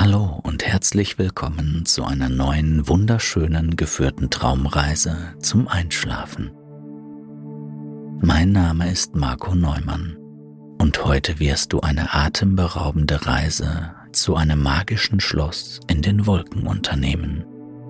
Hallo und herzlich willkommen zu einer neuen, wunderschönen geführten Traumreise zum Einschlafen. Mein Name ist Marco Neumann und heute wirst du eine atemberaubende Reise zu einem magischen Schloss in den Wolken unternehmen.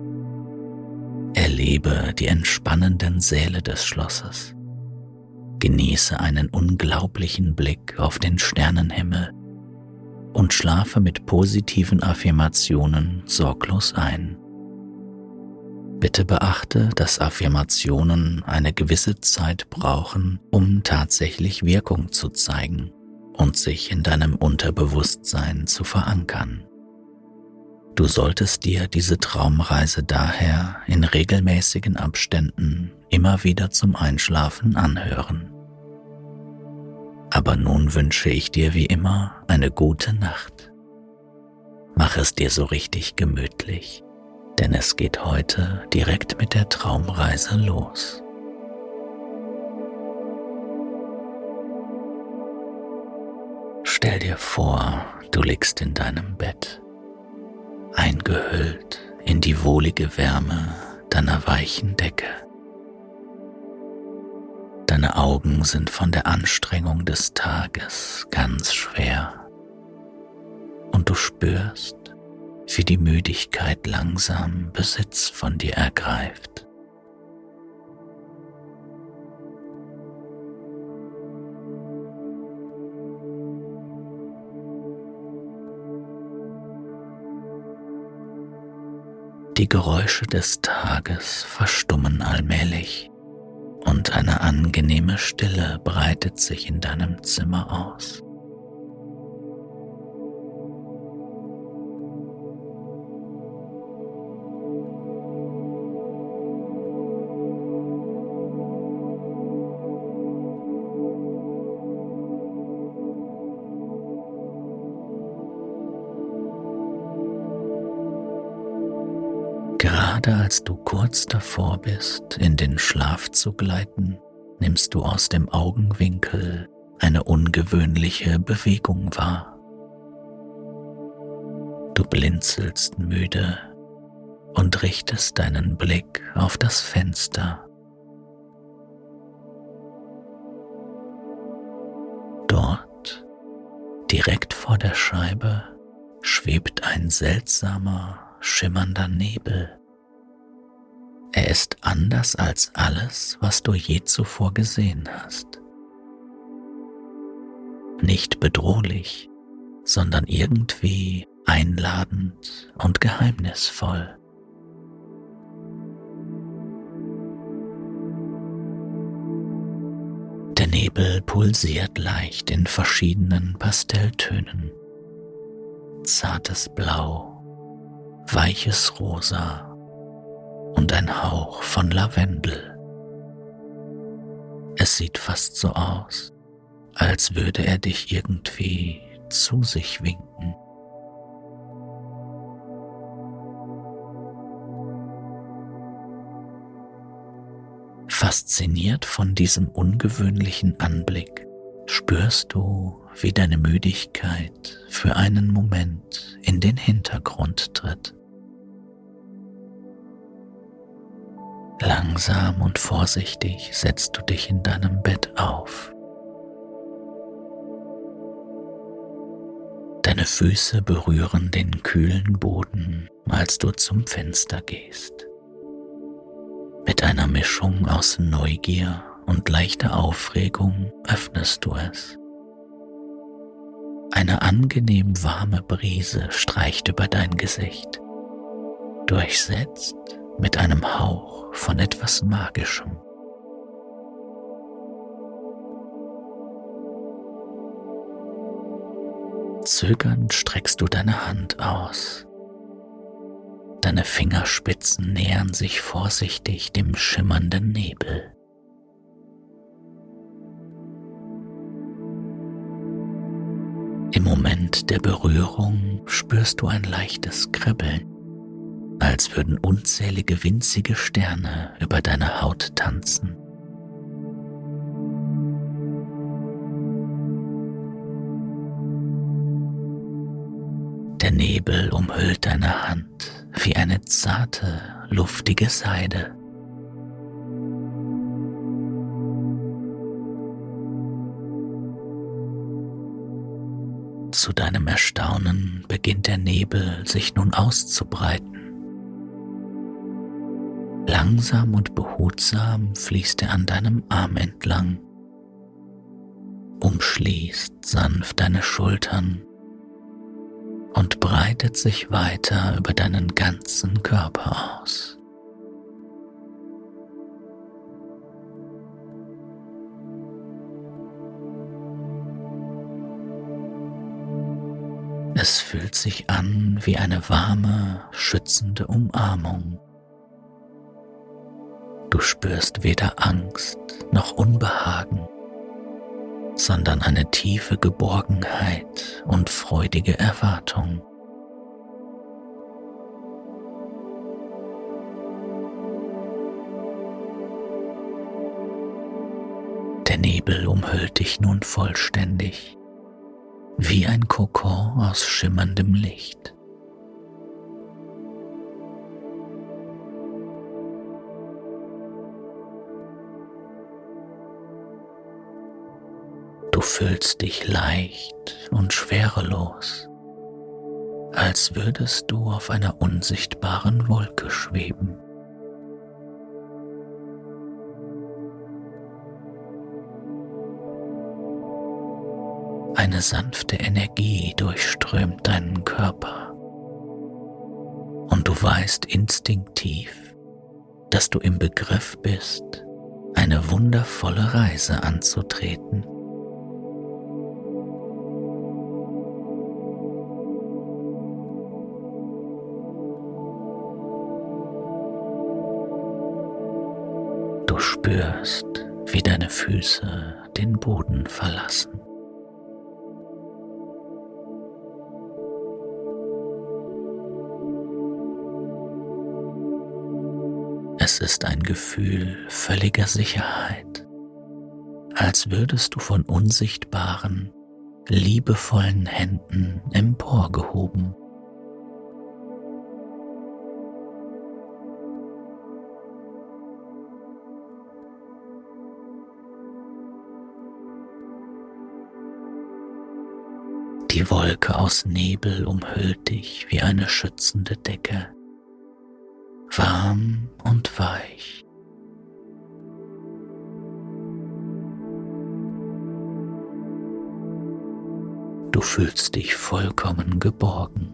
Erlebe die entspannenden Säle des Schlosses. Genieße einen unglaublichen Blick auf den Sternenhimmel und schlafe mit positiven Affirmationen sorglos ein. Bitte beachte, dass Affirmationen eine gewisse Zeit brauchen, um tatsächlich Wirkung zu zeigen und sich in deinem Unterbewusstsein zu verankern. Du solltest dir diese Traumreise daher in regelmäßigen Abständen immer wieder zum Einschlafen anhören. Aber nun wünsche ich dir wie immer eine gute Nacht. Mach es dir so richtig gemütlich, denn es geht heute direkt mit der Traumreise los. Stell dir vor, du liegst in deinem Bett, eingehüllt in die wohlige Wärme deiner weichen Decke. Deine Augen sind von der Anstrengung des Tages ganz schwer und du spürst, wie die Müdigkeit langsam Besitz von dir ergreift. Die Geräusche des Tages verstummen allmählich und eine angenehme Stille breitet sich in deinem Zimmer aus. Gerade als du kurz davor bist, in den Schlaf zu gleiten, nimmst du aus dem Augenwinkel eine ungewöhnliche Bewegung wahr. Du blinzelst müde und richtest deinen Blick auf das Fenster. Dort, direkt vor der Scheibe, schwebt ein seltsamer, schimmernder Nebel. Er ist anders als alles, was du je zuvor gesehen hast. Nicht bedrohlich, sondern irgendwie einladend und geheimnisvoll. Der Nebel pulsiert leicht in verschiedenen Pastelltönen. Zartes Blau, weiches Rosa und ein Hauch von Lavendel. Es sieht fast so aus, als würde er dich irgendwie zu sich winken. Fasziniert von diesem ungewöhnlichen Anblick spürst du, wie deine Müdigkeit für einen Moment in den Hintergrund tritt. Langsam und vorsichtig setzt du dich in deinem Bett auf. Deine Füße berühren den kühlen Boden, als du zum Fenster gehst. Mit einer Mischung aus Neugier und leichter Aufregung öffnest du es. Eine angenehm warme Brise streicht über dein Gesicht, durchsetzt mit einem Hauch von etwas Magischem. Zögernd streckst du deine Hand aus. Deine Fingerspitzen nähern sich vorsichtig dem schimmernden Nebel. Im Moment der Berührung spürst du ein leichtes Kribbeln, als würden unzählige winzige Sterne über deine Haut tanzen. Der Nebel umhüllt deine Hand wie eine zarte, luftige Seide. Zu deinem Erstaunen beginnt der Nebel sich nun auszubreiten. Langsam und behutsam fließt er an deinem Arm entlang, umschließt sanft deine Schultern und breitet sich weiter über deinen ganzen Körper aus. Es fühlt sich an wie eine warme, schützende Umarmung. Du spürst weder Angst noch Unbehagen, sondern eine tiefe Geborgenheit und freudige Erwartung. Der Nebel umhüllt dich nun vollständig, wie ein Kokon aus schimmerndem Licht. Du fühlst dich leicht und schwerelos, als würdest du auf einer unsichtbaren Wolke schweben. Eine sanfte Energie durchströmt deinen Körper und du weißt instinktiv, dass du im Begriff bist, eine wundervolle Reise anzutreten. Du spürst, wie deine Füße den Boden verlassen. Es ist ein Gefühl völliger Sicherheit, als würdest du von unsichtbaren, liebevollen Händen emporgehoben. Die Wolke aus Nebel umhüllt dich wie eine schützende Decke, warm und weich. Du fühlst dich vollkommen geborgen.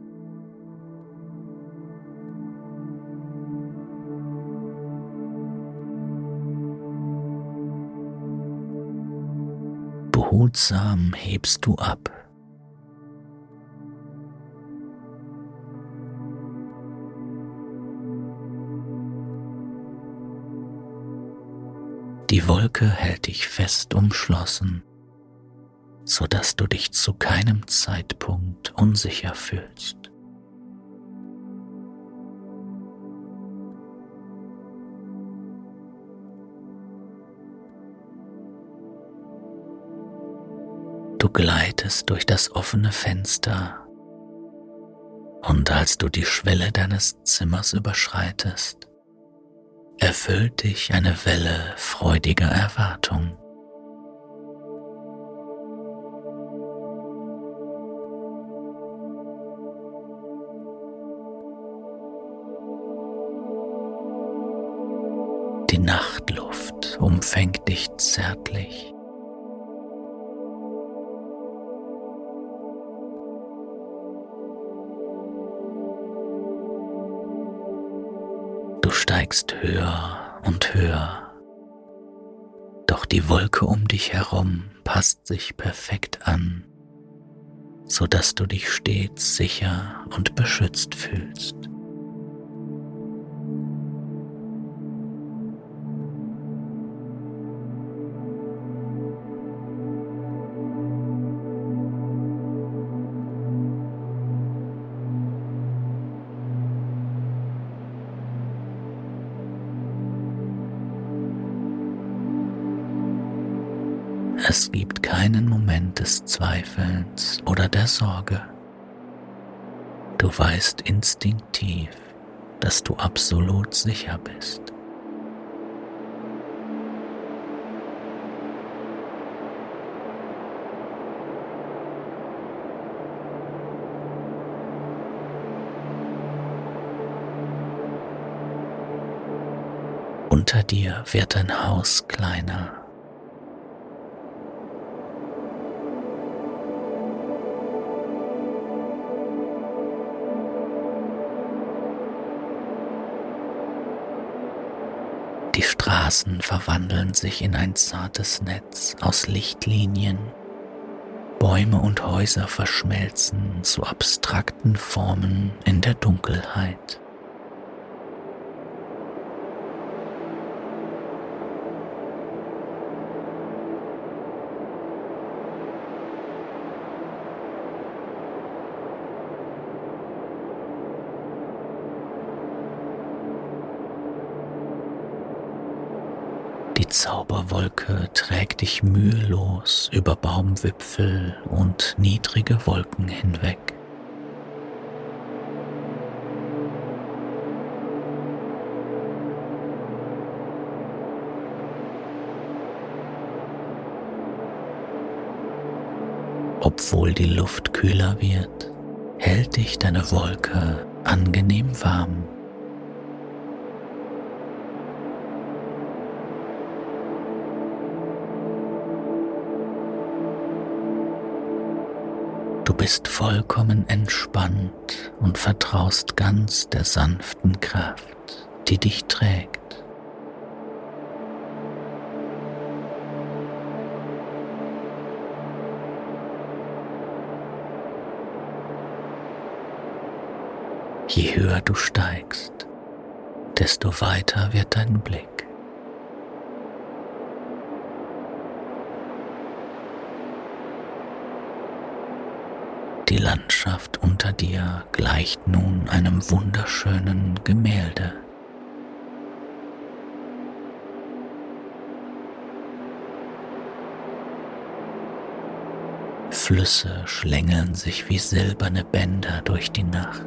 Behutsam hebst du ab. Die Wolke hält dich fest umschlossen, sodass du dich zu keinem Zeitpunkt unsicher fühlst. Du gleitest durch das offene Fenster und als du die Schwelle deines Zimmers überschreitest, erfüllt dich eine Welle freudiger Erwartung. Die Nachtluft umfängt dich zärtlich. Du steigst höher und höher, doch die Wolke um dich herum passt sich perfekt an, sodass du dich stets sicher und beschützt fühlst. Es gibt keinen Moment des Zweifelns oder der Sorge. Du weißt instinktiv, dass du absolut sicher bist. Unter dir wird dein Haus kleiner. Die Straßen verwandeln sich in ein zartes Netz aus Lichtlinien. Bäume und Häuser verschmelzen zu abstrakten Formen in der Dunkelheit. Die Zauberwolke trägt dich mühelos über Baumwipfel und niedrige Wolken hinweg. Obwohl die Luft kühler wird, hält dich deine Wolke angenehm warm. Du bist vollkommen entspannt und vertraust ganz der sanften Kraft, die dich trägt. Je höher du steigst, desto weiter wird dein Blick. Die Landschaft unter dir gleicht nun einem wunderschönen Gemälde. Flüsse schlängeln sich wie silberne Bänder durch die Nacht.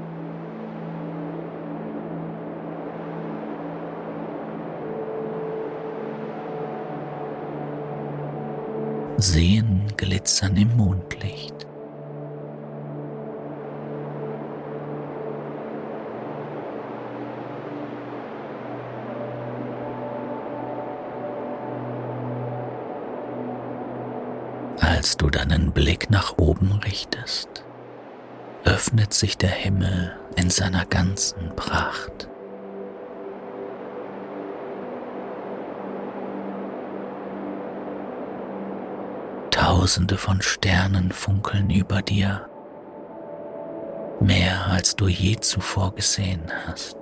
Seen glitzern im Mondlicht. Als du deinen Blick nach oben richtest, öffnet sich der Himmel in seiner ganzen Pracht. Tausende von Sternen funkeln über dir, mehr als du je zuvor gesehen hast.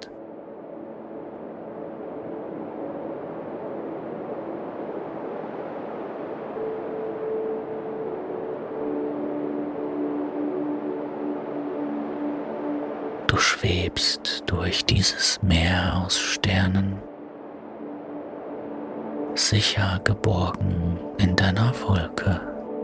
Du schwebst durch dieses Meer aus Sternen, sicher geborgen in deiner Wolke.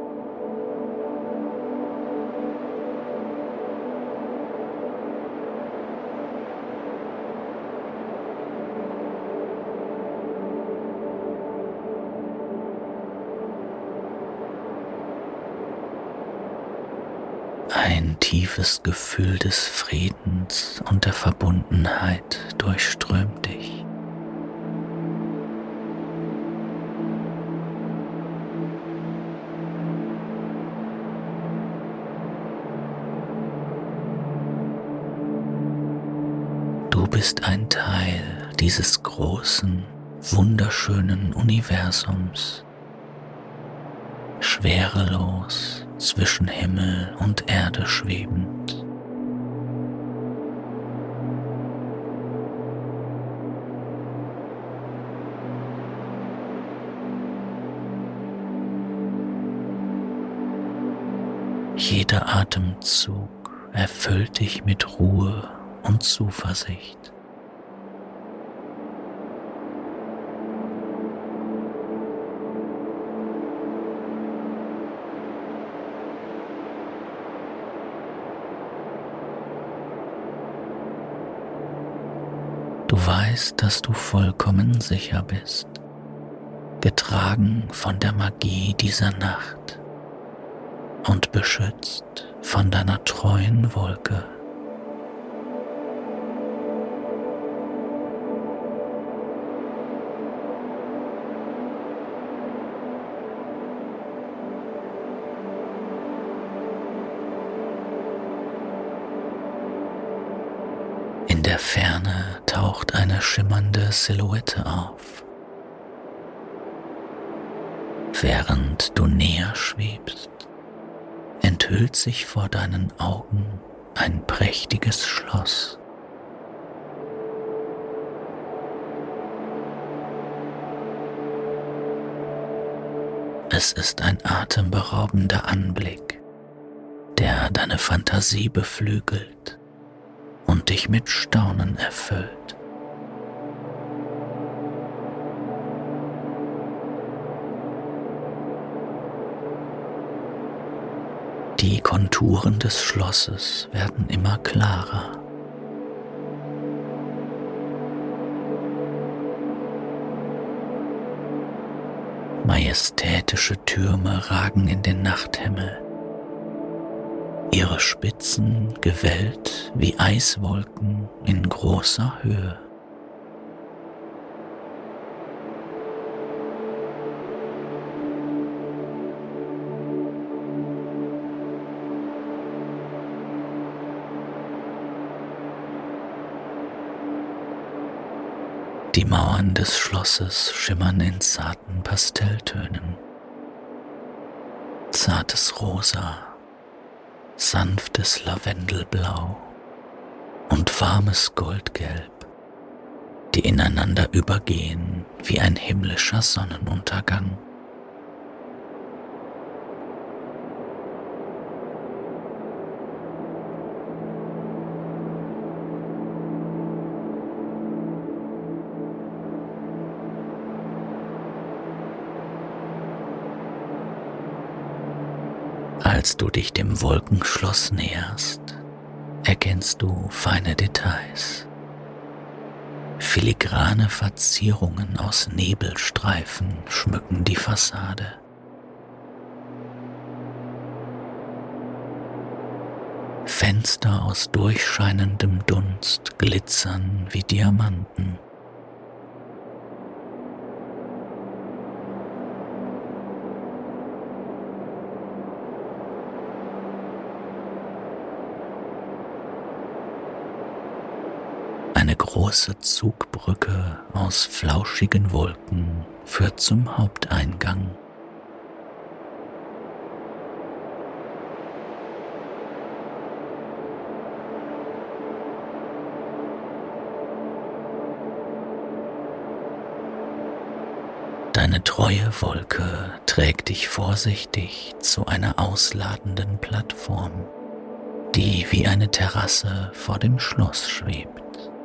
Ein tiefes Gefühl des Friedens und der Verbundenheit durchströmt dich. Du bist ein Teil dieses großen, wunderschönen Universums, schwerelos zwischen Himmel und Erde schwebend. Jeder Atemzug erfüllt dich mit Ruhe und Zuversicht. Du weißt, dass du vollkommen sicher bist, getragen von der Magie dieser Nacht und beschützt von deiner treuen Wolke. In der Ferne taucht eine schimmernde Silhouette auf. Während du näher schwebst, enthüllt sich vor deinen Augen ein prächtiges Schloss. Es ist ein atemberaubender Anblick, der deine Fantasie beflügelt und dich mit Staunen erfüllt. Die Konturen des Schlosses werden immer klarer. Majestätische Türme ragen in den Nachthimmel, ihre Spitzen gewellt wie Eiswolken in großer Höhe. Die Mauern des Schlosses schimmern in zarten Pastelltönen. Zartes Rosa, sanftes Lavendelblau und warmes Goldgelb, die ineinander übergehen wie ein himmlischer Sonnenuntergang. Als du dich dem Wolkenschloss näherst, erkennst du feine Details. Filigrane Verzierungen aus Nebelstreifen schmücken die Fassade. Fenster aus durchscheinendem Dunst glitzern wie Diamanten. Eine große Zugbrücke aus flauschigen Wolken führt zum Haupteingang. Deine treue Wolke trägt dich vorsichtig zu einer ausladenden Plattform, die wie eine Terrasse vor dem Schloss schwebt.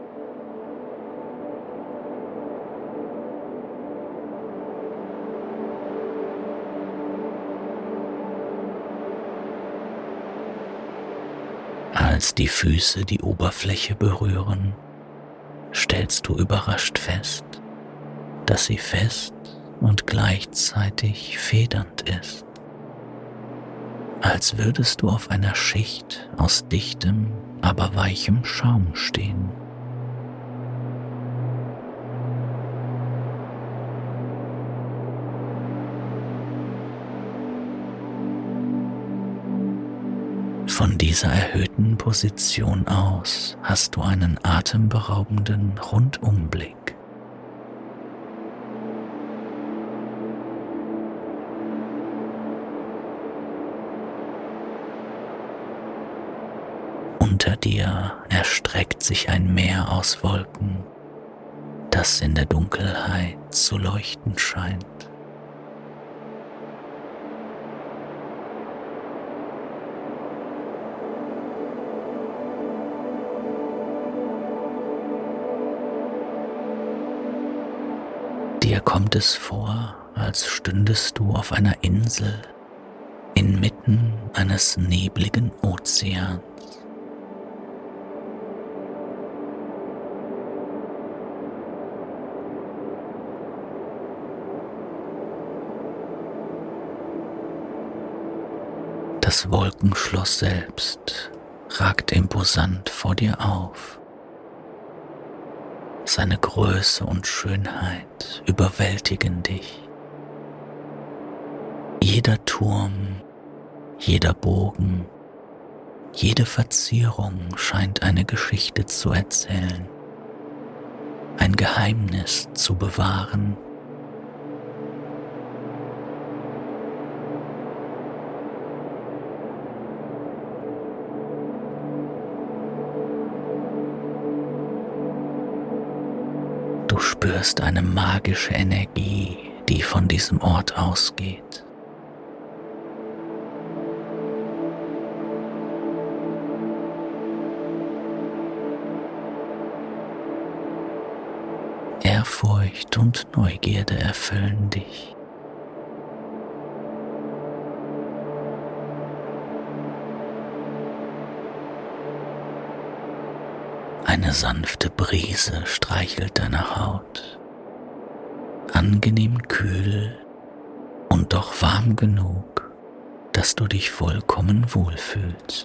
Als die Füße die Oberfläche berühren, stellst du überrascht fest, dass sie fest und gleichzeitig federnd ist, als würdest du auf einer Schicht aus dichtem, aber weichem Schaum stehen. Von dieser erhöhten Position aus hast du einen atemberaubenden Rundumblick. Unter dir erstreckt sich ein Meer aus Wolken, das in der Dunkelheit zu leuchten scheint. Dir kommt es vor, als stündest du auf einer Insel inmitten eines nebligen Ozeans. Das Wolkenschloss selbst ragt imposant vor dir auf. Seine Größe und Schönheit überwältigen dich. Jeder Turm, jeder Bogen, jede Verzierung scheint eine Geschichte zu erzählen, ein Geheimnis zu bewahren. Du spürst eine magische Energie, die von diesem Ort ausgeht. Ehrfurcht und Neugierde erfüllen dich. Eine sanfte Brise streichelt deine Haut, angenehm kühl und doch warm genug, dass du dich vollkommen wohlfühlst.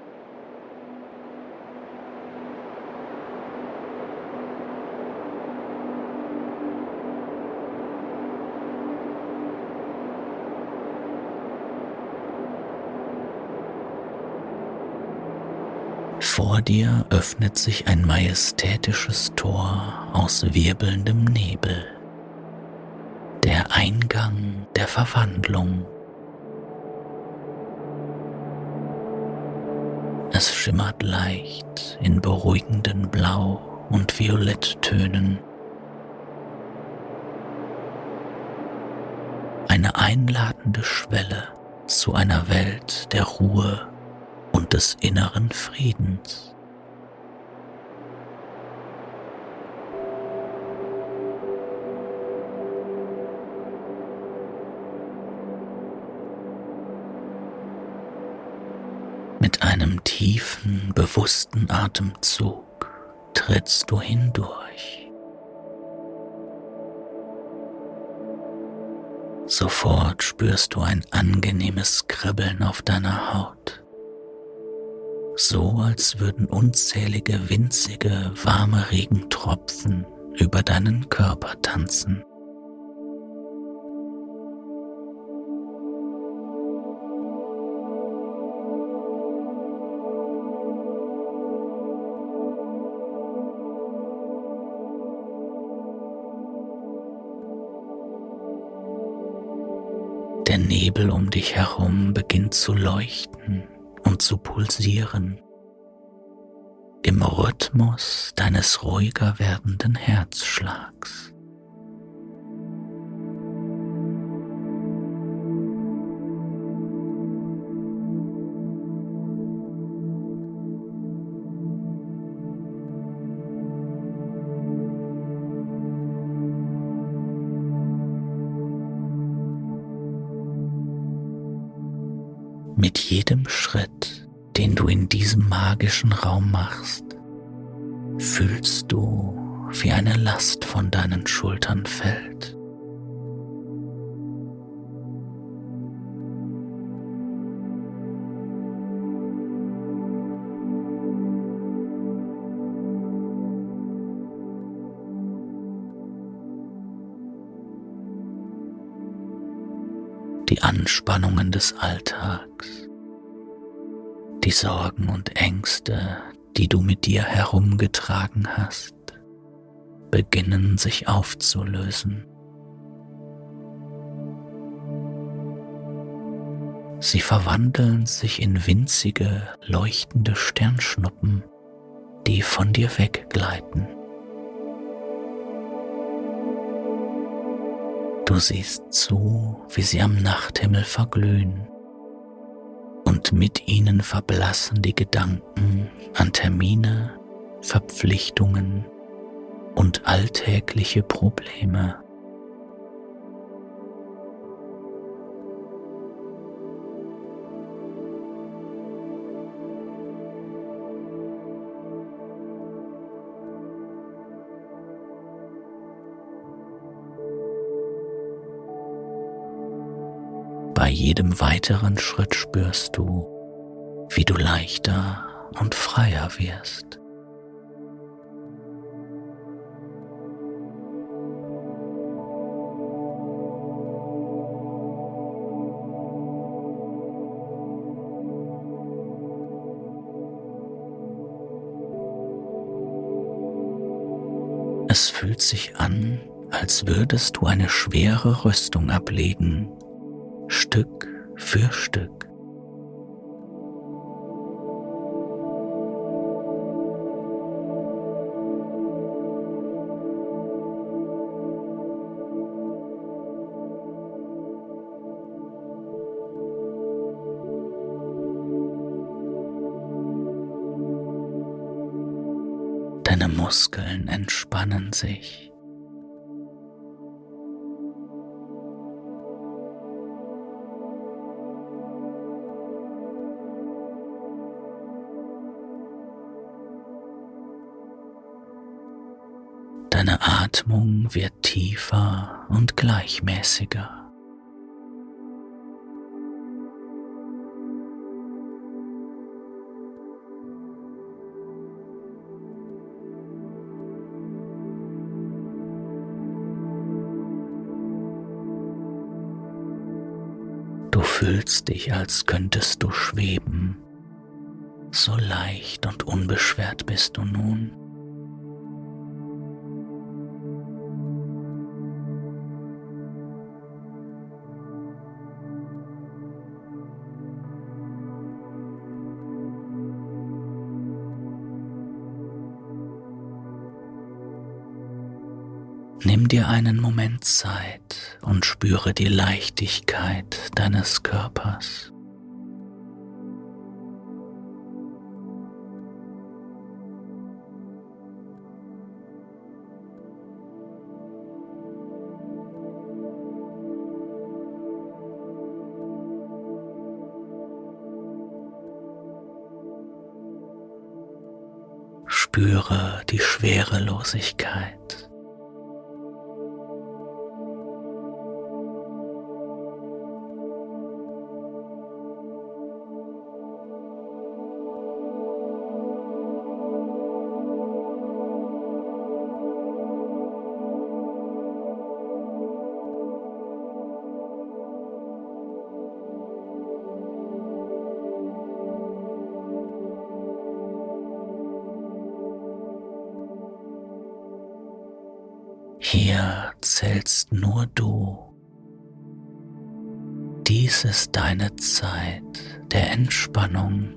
Vor dir öffnet sich ein majestätisches Tor aus wirbelndem Nebel, der Eingang der Verwandlung. Es schimmert leicht in beruhigenden Blau- und Violetttönen. Eine einladende Schwelle zu einer Welt der Ruhe und des inneren Friedens. Mit einem tiefen, bewussten Atemzug trittst du hindurch. Sofort spürst du ein angenehmes Kribbeln auf deiner Haut, so als würden unzählige winzige, warme Regentropfen über deinen Körper tanzen. Der Nebel um dich herum beginnt zu leuchten und zu pulsieren, im Rhythmus deines ruhiger werdenden Herzschlags. Mit jedem Schritt, den du in diesem magischen Raum machst, fühlst du, wie eine Last von deinen Schultern fällt. Die Anspannungen des Alltags, die Sorgen und Ängste, die du mit dir herumgetragen hast, beginnen sich aufzulösen. Sie verwandeln sich in winzige, leuchtende Sternschnuppen, die von dir weggleiten. Du siehst zu, wie sie am Nachthimmel verglühen, und mit ihnen verblassen die Gedanken an Termine, Verpflichtungen und alltägliche Probleme. Bei bei jedem weiteren Schritt spürst du, wie du leichter und freier wirst. Es fühlt sich an, als würdest du eine schwere Rüstung ablegen, Stück für Stück. Deine Muskeln entspannen sich. Deine Atmung wird tiefer und gleichmäßiger. Du fühlst dich, als könntest du schweben. So leicht und unbeschwert bist du nun. Nimm dir einen Moment Zeit und spüre die Leichtigkeit deines Körpers. Spüre die Schwerelosigkeit. Hier zählst nur du. Dies ist deine Zeit der Entspannung.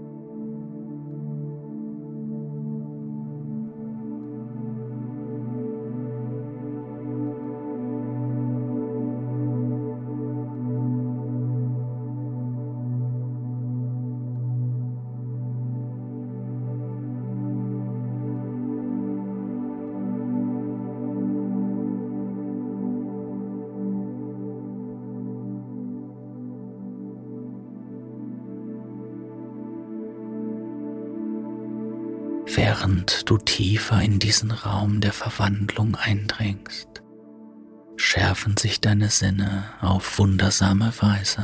Während du tiefer in diesen Raum der Verwandlung eindringst, schärfen sich deine Sinne auf wundersame Weise.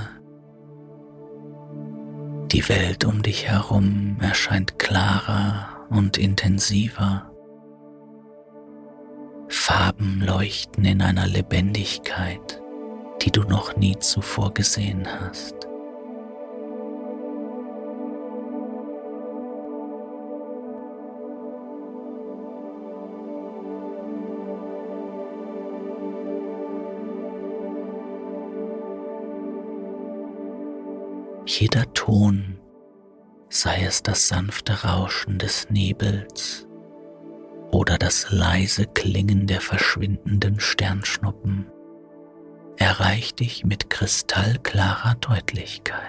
Die Welt um dich herum erscheint klarer und intensiver. Farben leuchten in einer Lebendigkeit, die du noch nie zuvor gesehen hast. Jeder Ton, sei es das sanfte Rauschen des Nebels oder das leise Klingen der verschwindenden Sternschnuppen, erreicht dich mit kristallklarer Deutlichkeit.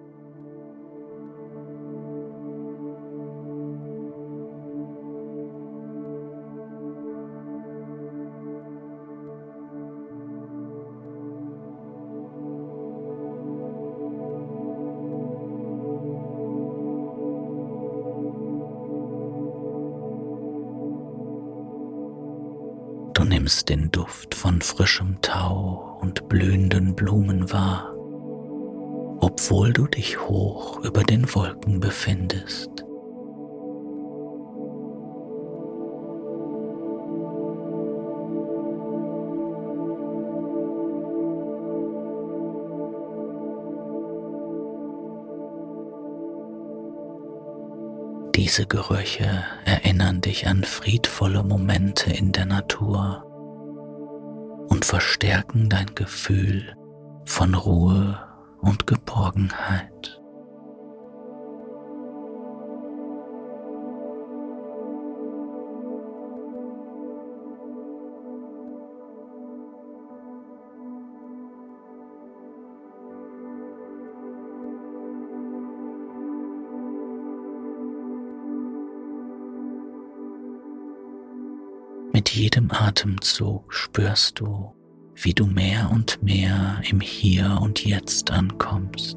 Du nimmst den Duft von frischem Tau und blühenden Blumen wahr obwohl du dich hoch über den Wolken befindest. Diese Gerüche erinnern dich an friedvolle Momente in der Natur und verstärken dein Gefühl von Ruhe und Geborgenheit. Mit jedem Atemzug spürst du, wie du mehr und mehr im Hier und Jetzt ankommst.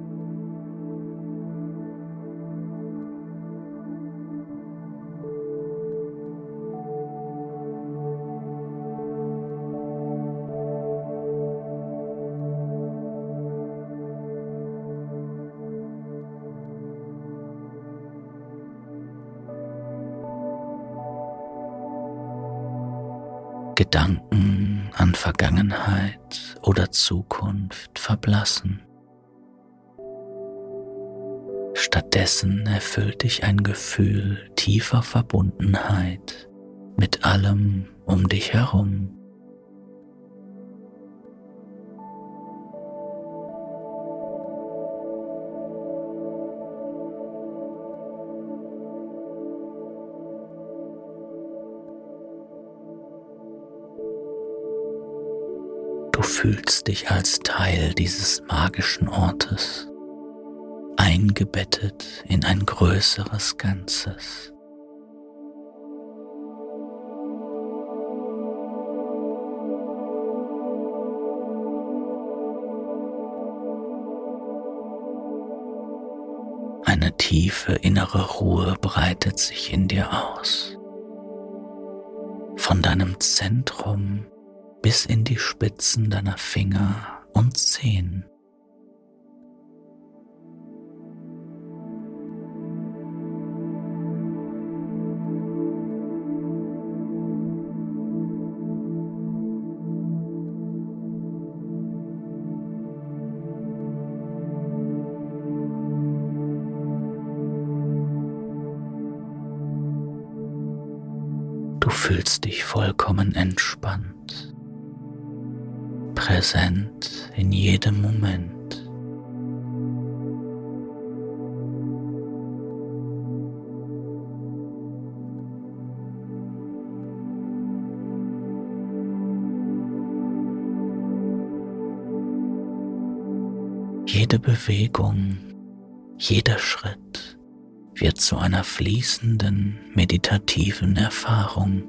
Gedanken an Vergangenheit oder Zukunft verblassen. Stattdessen erfüllt dich ein Gefühl tiefer Verbundenheit mit allem um dich herum. Du fühlst dich als Teil dieses magischen Ortes, eingebettet in ein größeres Ganzes. Eine tiefe innere Ruhe breitet sich in dir aus. Von deinem Zentrum bis in die Spitzen deiner Finger und Zehen. Du fühlst dich vollkommen entspannt, präsent in jedem Moment. Jede Bewegung, jeder Schritt wird zu einer fließenden, meditativen Erfahrung.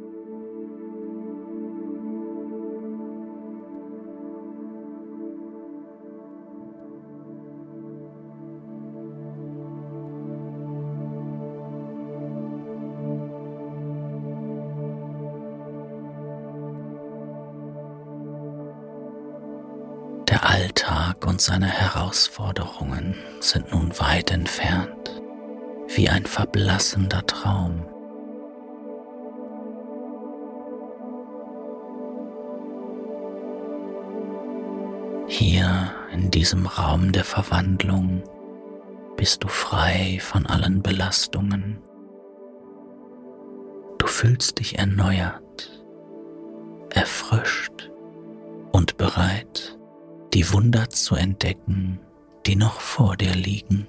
Der Alltag und seine Herausforderungen sind nun weit entfernt, wie ein verblassender Traum. Hier in diesem Raum der Verwandlung bist du frei von allen Belastungen. Du fühlst dich erneuert, erfrischt und bereit, die Wunder zu entdecken, die noch vor dir liegen.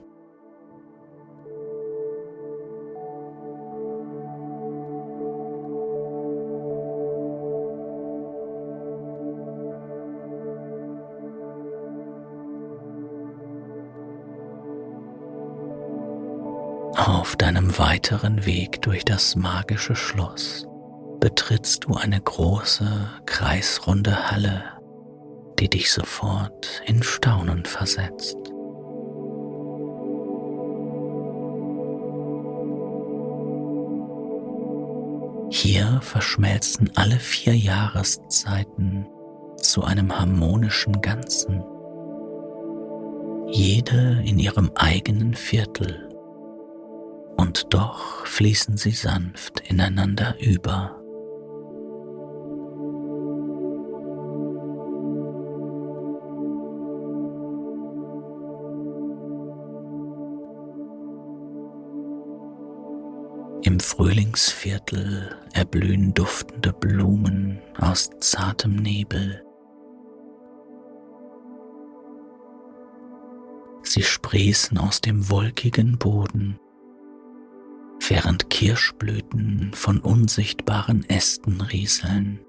Auf deinem weiteren Weg durch das magische Schloss betrittst du eine große, kreisrunde Halle, die dich sofort in Staunen versetzt. Hier verschmelzen alle 4 Jahreszeiten zu einem harmonischen Ganzen. jede in ihrem eigenen Viertel, und doch fließen sie sanft ineinander über. Im Frühlingsviertel erblühen duftende Blumen aus zartem Nebel. Sie sprießen aus dem wolkigen Boden, während Kirschblüten von unsichtbaren Ästen rieseln.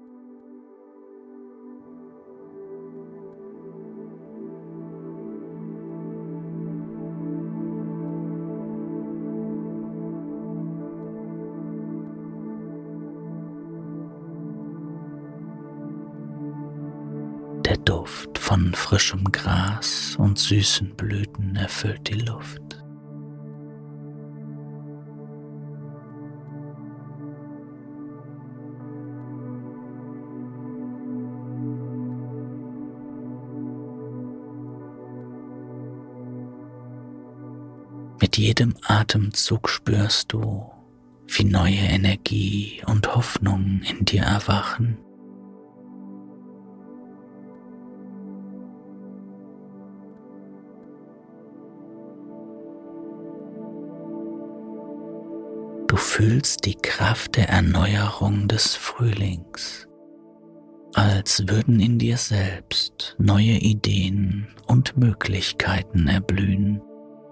Der Duft von frischem Gras und süßen Blüten erfüllt die Luft. Mit jedem Atemzug spürst du, wie neue Energie und Hoffnung in dir erwachen. Du fühlst die Kraft der Erneuerung des Frühlings, als würden in dir selbst neue Ideen und Möglichkeiten erblühen.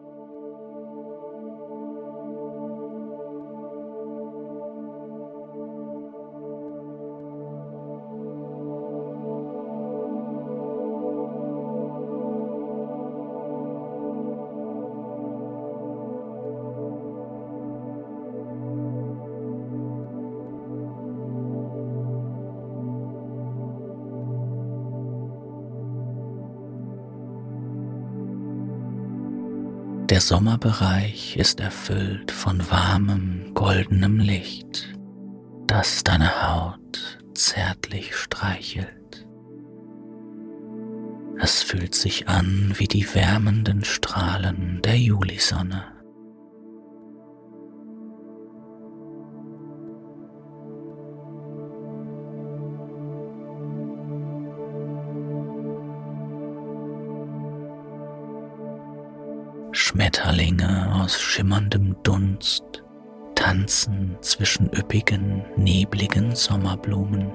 Der Sommerbereich ist erfüllt von warmem, goldenem Licht, das deine Haut zärtlich streichelt. Es fühlt sich an wie die wärmenden Strahlen der Julisonne. Schmetterlinge aus schimmerndem Dunst tanzen zwischen üppigen, nebligen Sommerblumen.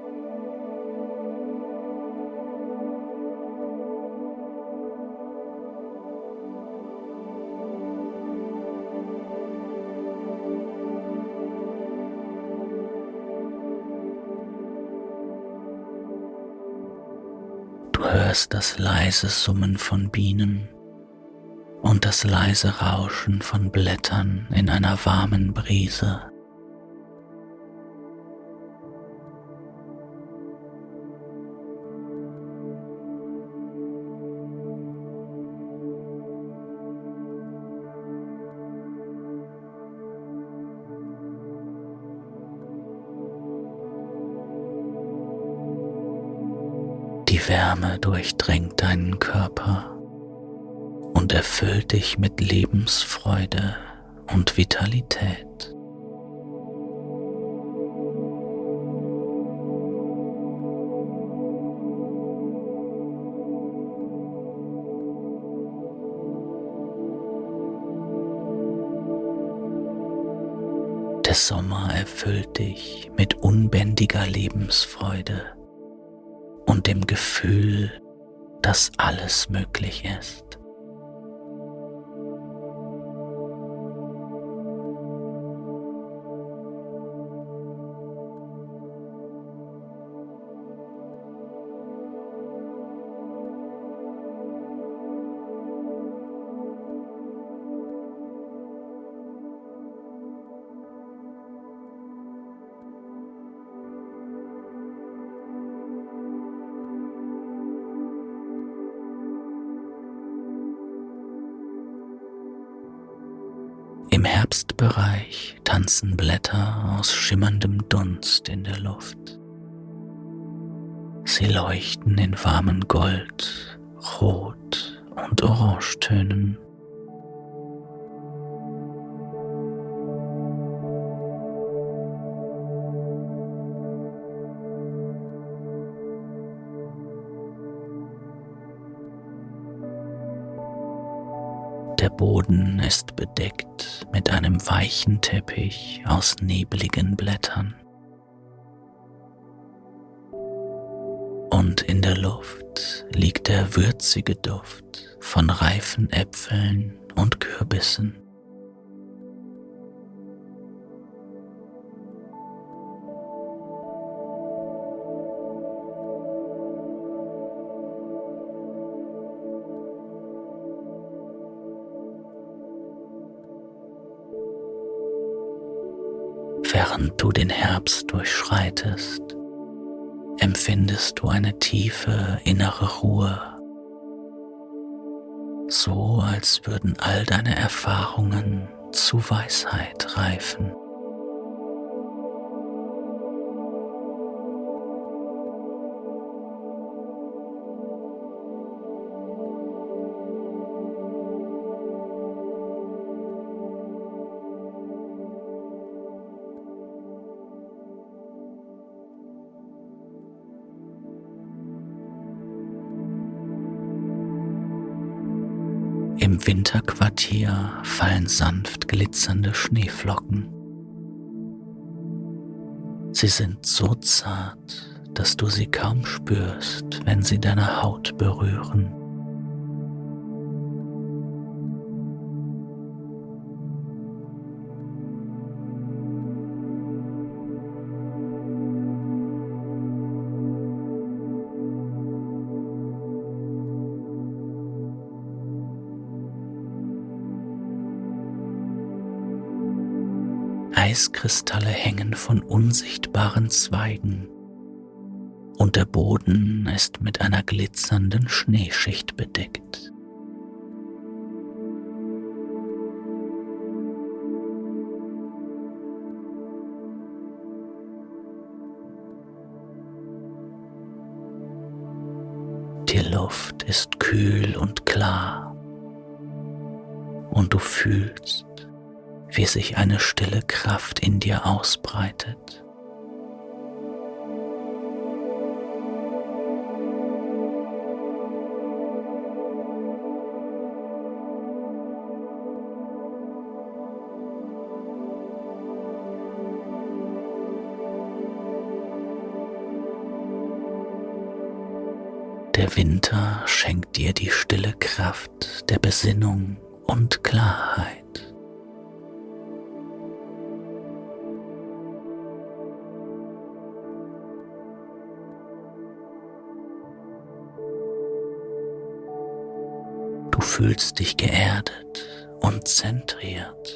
Du hörst das leise Summen von Bienen und das leise Rauschen von Blättern in einer warmen Brise. Die Wärme durchdringt deinen Körper und erfüllt dich mit Lebensfreude und Vitalität. Der Sommer erfüllt dich mit unbändiger Lebensfreude und dem Gefühl, dass alles möglich ist. Im Herbstbereich tanzen Blätter aus schimmerndem Dunst in der Luft. Sie leuchten in warmem Gold, Rot und Orangetönen. Der Boden ist bedeckt mit einem weichen Teppich aus nebligen Blättern. Und in der Luft liegt der würzige Duft von reifen Äpfeln und Kürbissen. Während du den Herbst durchschreitest, empfindest du eine tiefe innere Ruhe, so als würden all deine Erfahrungen zu Weisheit reifen. Im Winterquartier fallen sanft glitzernde Schneeflocken. Sie sind so zart, dass du sie kaum spürst, wenn sie deine Haut berühren. Eiskristalle hängen von unsichtbaren Zweigen und der Boden ist mit einer glitzernden Schneeschicht bedeckt. Die Luft ist kühl und klar und du fühlst, wie sich eine stille Kraft in dir ausbreitet. Der Winter schenkt dir die stille Kraft der Besinnung und Klarheit. Du fühlst dich geerdet und zentriert.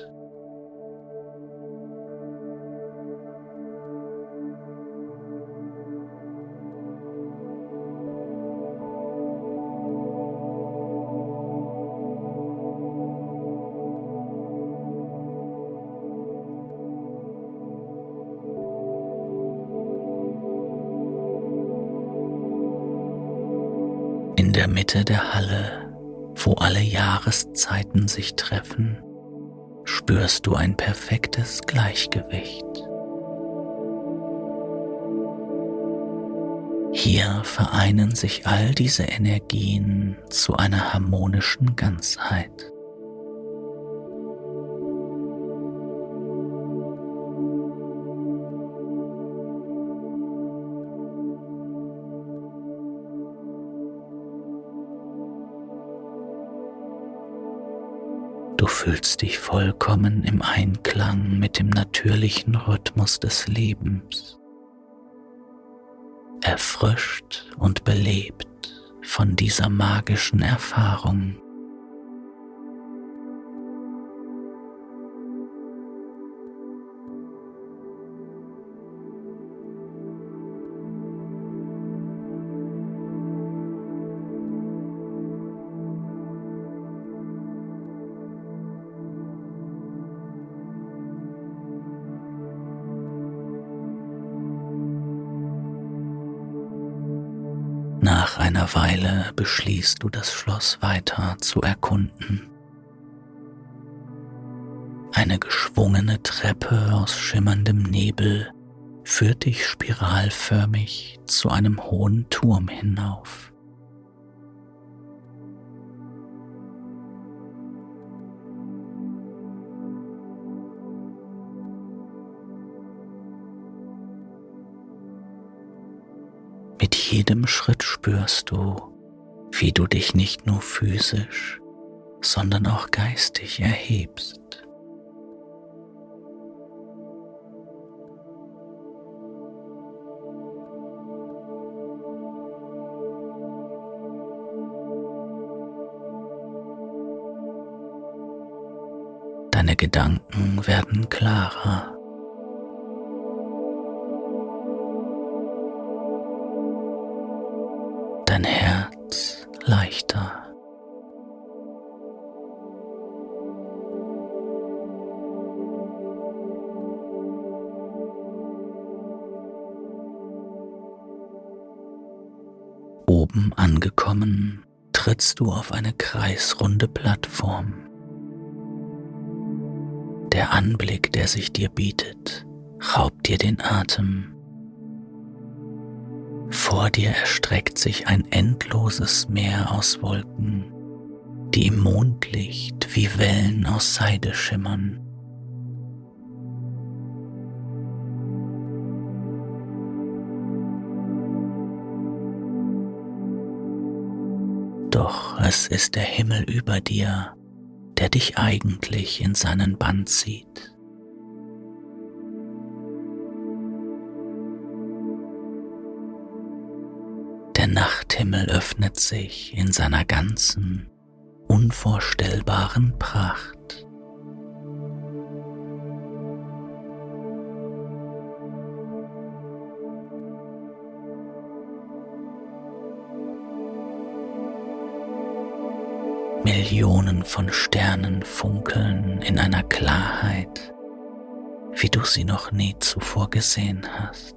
In der Mitte der Halle, wo alle Jahreszeiten sich treffen, spürst du ein perfektes Gleichgewicht. Hier vereinen sich all diese Energien zu einer harmonischen Ganzheit. Du fühlst dich vollkommen im Einklang mit dem natürlichen Rhythmus des Lebens, erfrischt und belebt von dieser magischen Erfahrung. Nach einer Weile beschließt du, das Schloss weiter zu erkunden. Eine geschwungene Treppe aus schimmerndem Nebel führt dich spiralförmig zu einem hohen Turm hinauf. Mit jedem Schritt spürst du, wie du dich nicht nur physisch, sondern auch geistig erhebst. Deine Gedanken werden klarer. Dein Herz leichter. Oben angekommen, trittst du auf eine kreisrunde Plattform. Der Anblick, der sich dir bietet, raubt dir den Atem. Vor dir erstreckt sich ein endloses Meer aus Wolken, die im Mondlicht wie Wellen aus Seide schimmern. Doch es ist der Himmel über dir, der dich eigentlich in seinen Bann zieht. Der Nachthimmel öffnet sich in seiner ganzen, unvorstellbaren Pracht. Millionen von Sternen funkeln in einer Klarheit, wie du sie noch nie zuvor gesehen hast.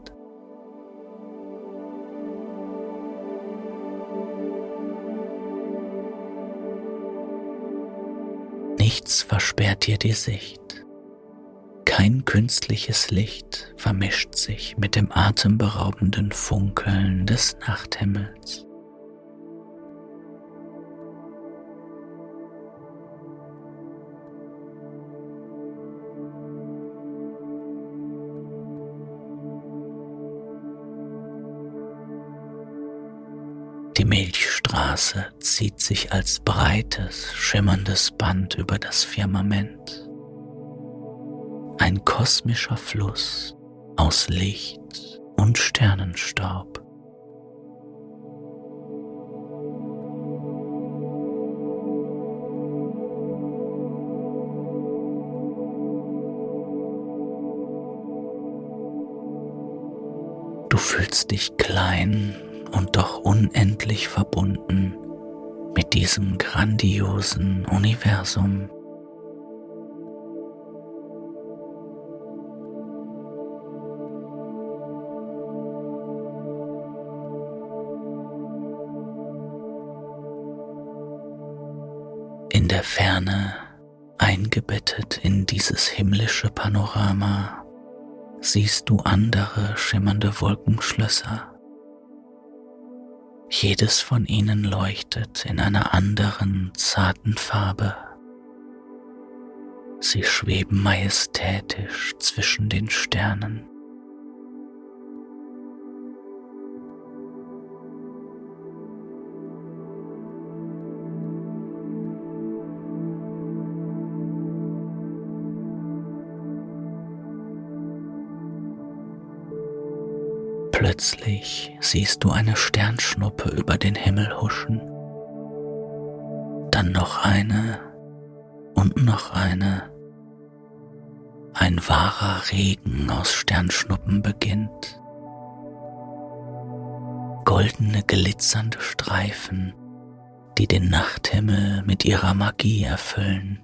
Nichts versperrt dir die Sicht. Kein künstliches Licht vermischt sich mit dem atemberaubenden Funkeln des Nachthimmels. Die Milchstraße zieht sich als breites, schimmerndes Band über das Firmament. Ein kosmischer Fluss aus Licht und Sternenstaub. Du fühlst dich klein und doch unendlich verbunden mit diesem grandiosen Universum. In der Ferne, eingebettet in dieses himmlische Panorama, siehst du andere schimmernde Wolkenschlösser. Jedes von ihnen leuchtet in einer anderen, zarten Farbe. Sie schweben majestätisch zwischen den Sternen. Plötzlich siehst du eine Sternschnuppe über den Himmel huschen, dann noch eine und noch eine. Ein wahrer Regen aus Sternschnuppen beginnt. Goldene, glitzernde Streifen, die den Nachthimmel mit ihrer Magie erfüllen.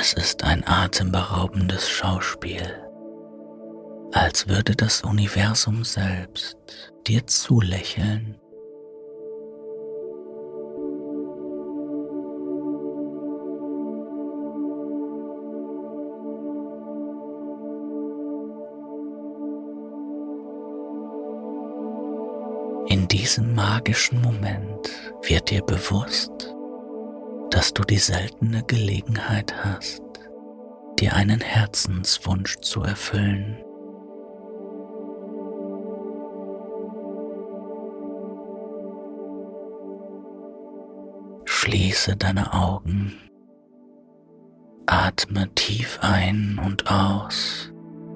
Es ist ein atemberaubendes Schauspiel, als würde das Universum selbst dir zulächeln. In diesem magischen Moment wird dir bewusst, dass du die seltene Gelegenheit hast, dir einen Herzenswunsch zu erfüllen. Schließe deine Augen, atme tief ein und aus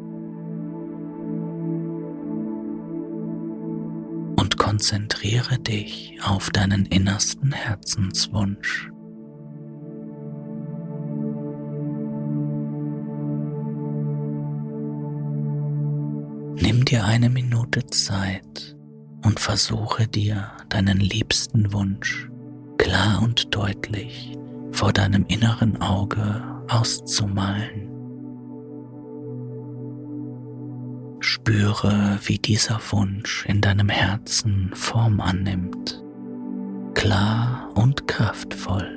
und konzentriere dich auf deinen innersten Herzenswunsch. Nimm dir eine Minute Zeit und versuche dir deinen liebsten Wunsch klar und deutlich vor deinem inneren Auge auszumalen. Spüre, wie dieser Wunsch in deinem Herzen Form annimmt, klar und kraftvoll.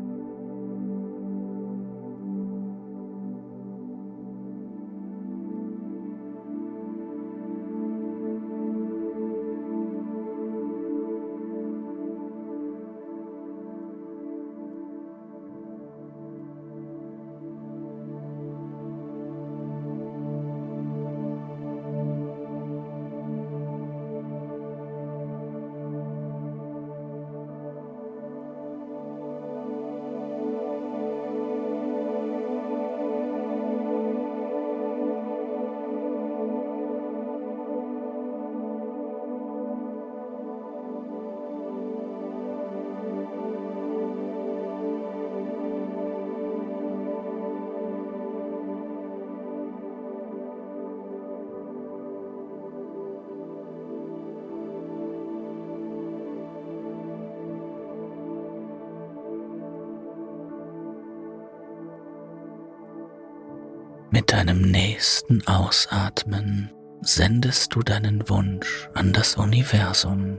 Mit deinem nächsten Ausatmen sendest du deinen Wunsch an das Universum,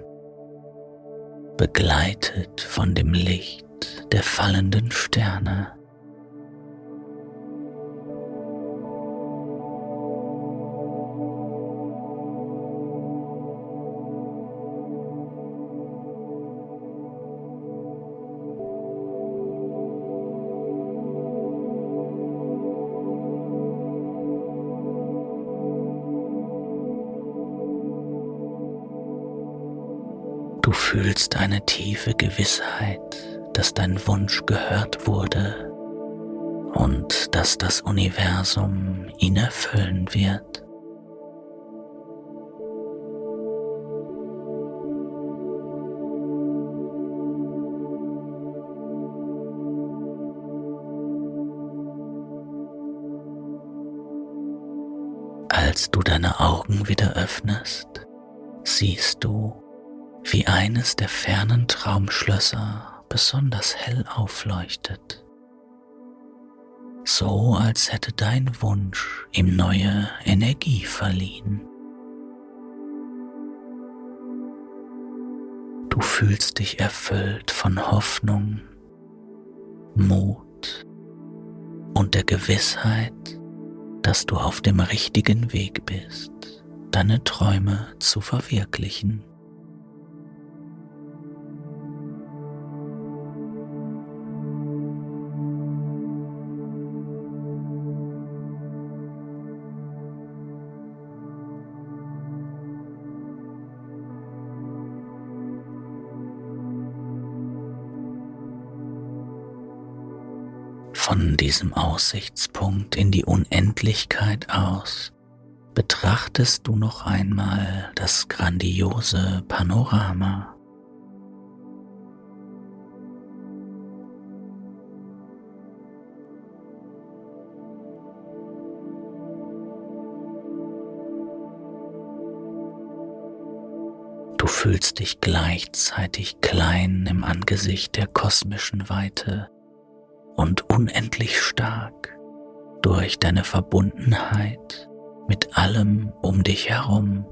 begleitet von dem Licht der fallenden Sterne. Du fühlst eine tiefe Gewissheit, dass dein Wunsch gehört wurde und dass das Universum ihn erfüllen wird. Als du deine Augen wieder öffnest, siehst du, wie eines der fernen Traumschlösser besonders hell aufleuchtet, so als hätte dein Wunsch ihm neue Energie verliehen. Du fühlst dich erfüllt von Hoffnung, Mut und der Gewissheit, dass du auf dem richtigen Weg bist, deine Träume zu verwirklichen. Von diesem Aussichtspunkt in die Unendlichkeit aus betrachtest du noch einmal das grandiose Panorama. Du fühlst dich gleichzeitig klein im Angesicht der kosmischen Weite und unendlich stark durch deine Verbundenheit mit allem um dich herum.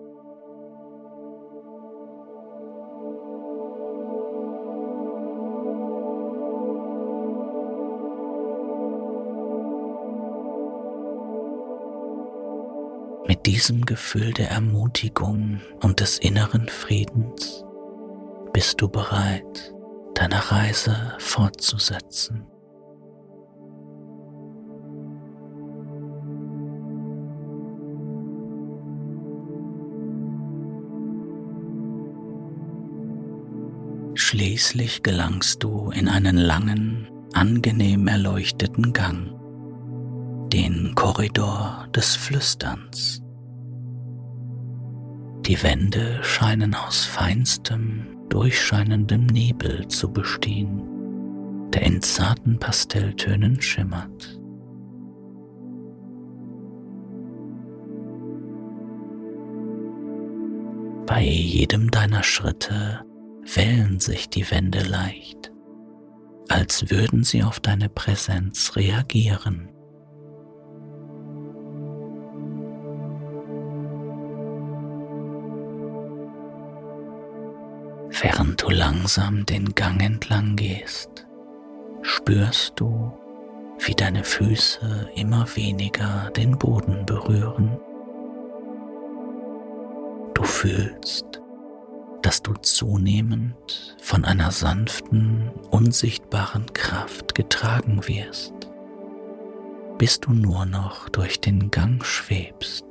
Mit diesem Gefühl der Ermutigung und des inneren Friedens bist du bereit, deine Reise fortzusetzen. Schließlich gelangst du in einen langen, angenehm erleuchteten Gang, den Korridor des Flüsterns. Die Wände scheinen aus feinstem, durchscheinendem Nebel zu bestehen, der in zarten Pastelltönen schimmert. Bei jedem deiner Schritte wellen sich die Wände leicht, als würden sie auf deine Präsenz reagieren. Während du langsam den Gang entlang gehst, spürst du, wie deine Füße immer weniger den Boden berühren. Du fühlst, dass du zunehmend von einer sanften, unsichtbaren Kraft getragen wirst, bis du nur noch durch den Gang schwebst.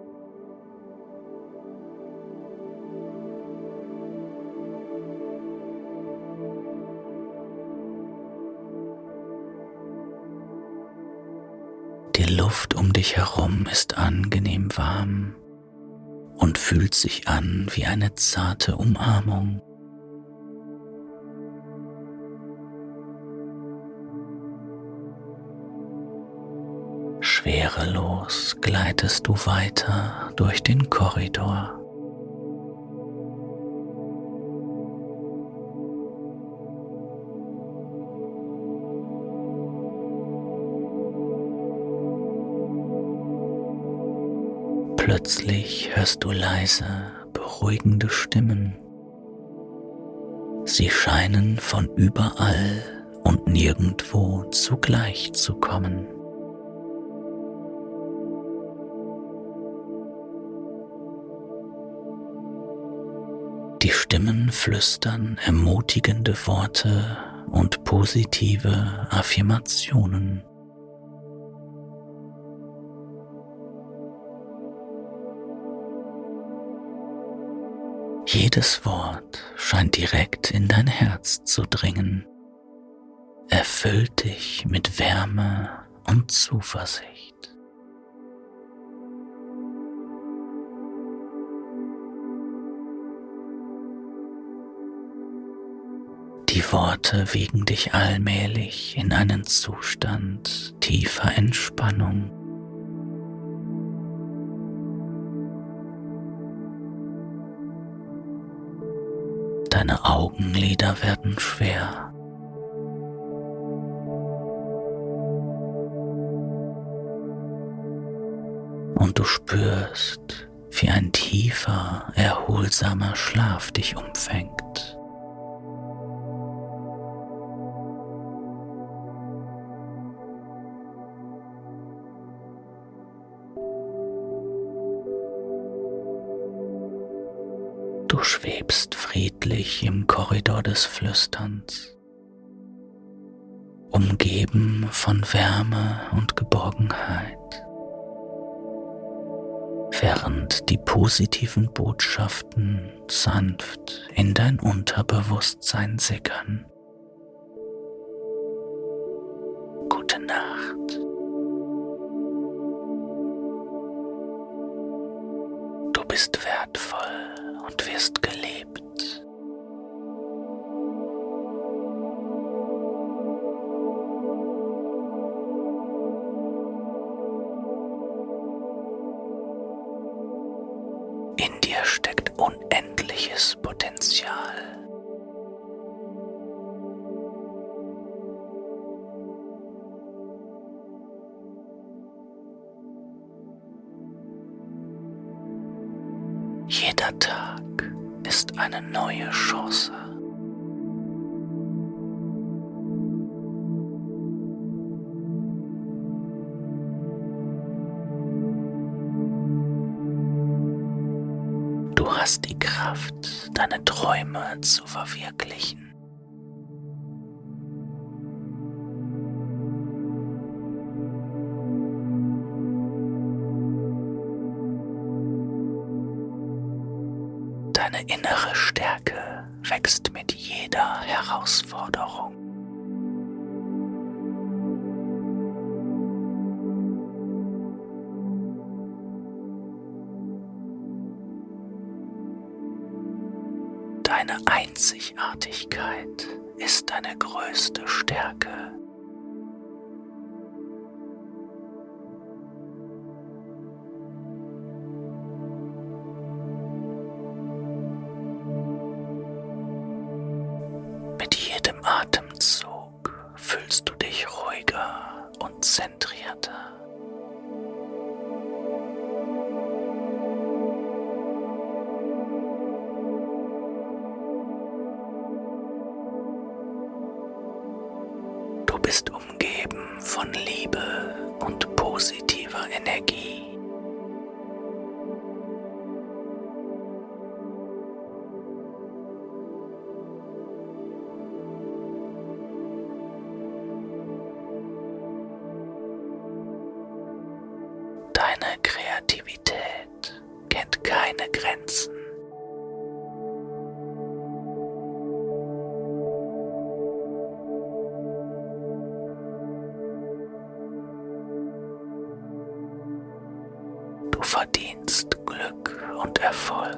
Die Luft um dich herum ist angenehm warm und fühlt sich an wie eine zarte Umarmung. Schwerelos gleitest du weiter durch den Korridor. Plötzlich hörst du leise, beruhigende Stimmen. Sie scheinen von überall und nirgendwo zugleich zu kommen. Die Stimmen flüstern ermutigende Worte und positive Affirmationen. Jedes Wort scheint direkt in dein Herz zu dringen, erfüllt dich mit Wärme und Zuversicht. Die Worte wiegen dich allmählich in einen Zustand tiefer Entspannung. Deine Augenlider werden schwer. Und du spürst, wie ein tiefer, erholsamer Schlaf dich umfängt. Du schwebst friedlich im Korridor des Flüsterns, umgeben von Wärme und Geborgenheit, während die positiven Botschaften sanft in dein Unterbewusstsein sickern. Gute Nacht. Du bist wertvoll und wirst gelebt. In dir steckt unendliches Potenzial. Jeder Tag ist eine neue Chance. Du hast die Kraft, deine Träume zu verwirklichen. Deine innere Stärke wächst mit jeder Herausforderung. Deine Einzigartigkeit ist deine größte Stärke. Mit jedem Atemzug fühlst du dich ruhiger und zentrierter. Du bist umgeben von Liebe und positiver Energie. Deine Kreativität kennt keine Grenzen. Du verdienst Glück und Erfolg.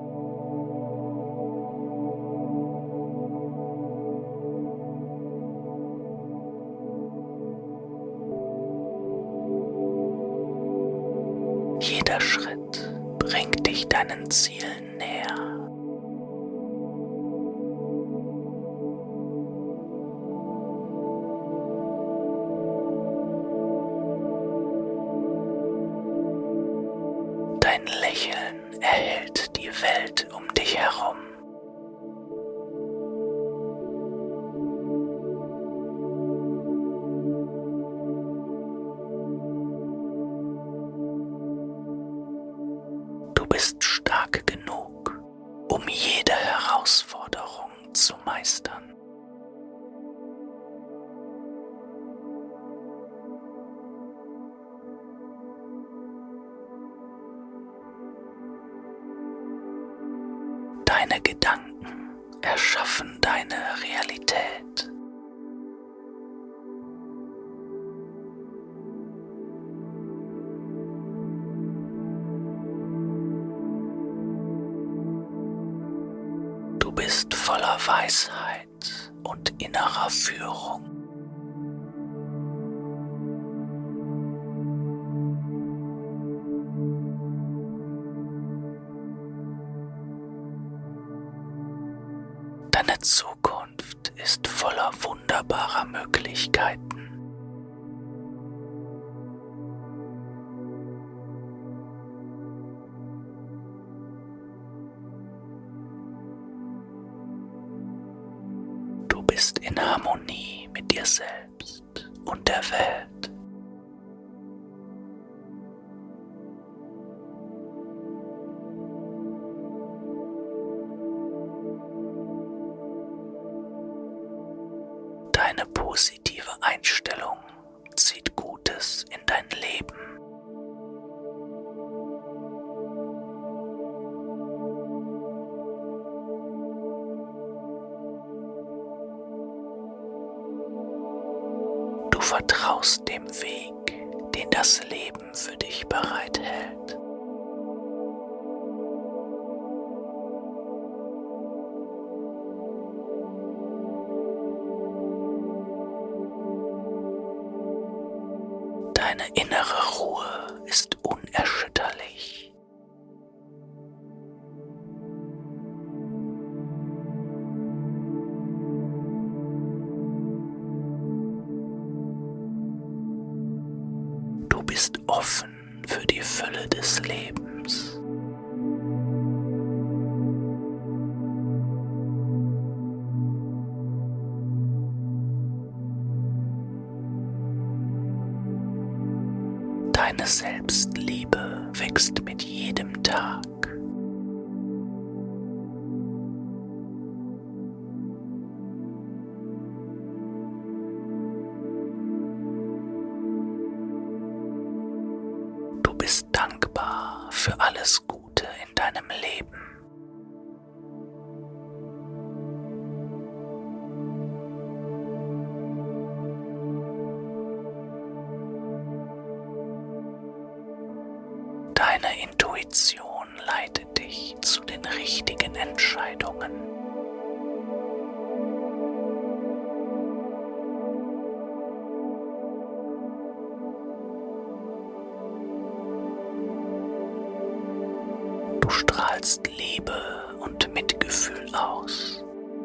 Jeder Schritt bringt dich deinen Zielen näher. Dein Lächeln erhellt die Welt um dich herum. Du bist stark genug, um jede Herausforderung zu meistern. Deine Gedanken erschaffen deine Realität. Du bist voller Weisheit und innerer Führung. Deine Zukunft ist voller wunderbarer Möglichkeiten. Du bist in Harmonie mit dir selbst und der Welt. Deine positive Einstellung zieht Gutes in dein Leben. Du vertraust dem Weg, den das Leben für dich bereithält. Deine innere Ruhe ist unerschütterlich. Du bist offen für die Fülle des Lebens. Selbstliebe wächst mit jedem Tag. Du bist dankbar für alles Gute in deinem Leben. Deine Intuition leitet dich zu den richtigen Entscheidungen. Du strahlst Liebe und Mitgefühl aus.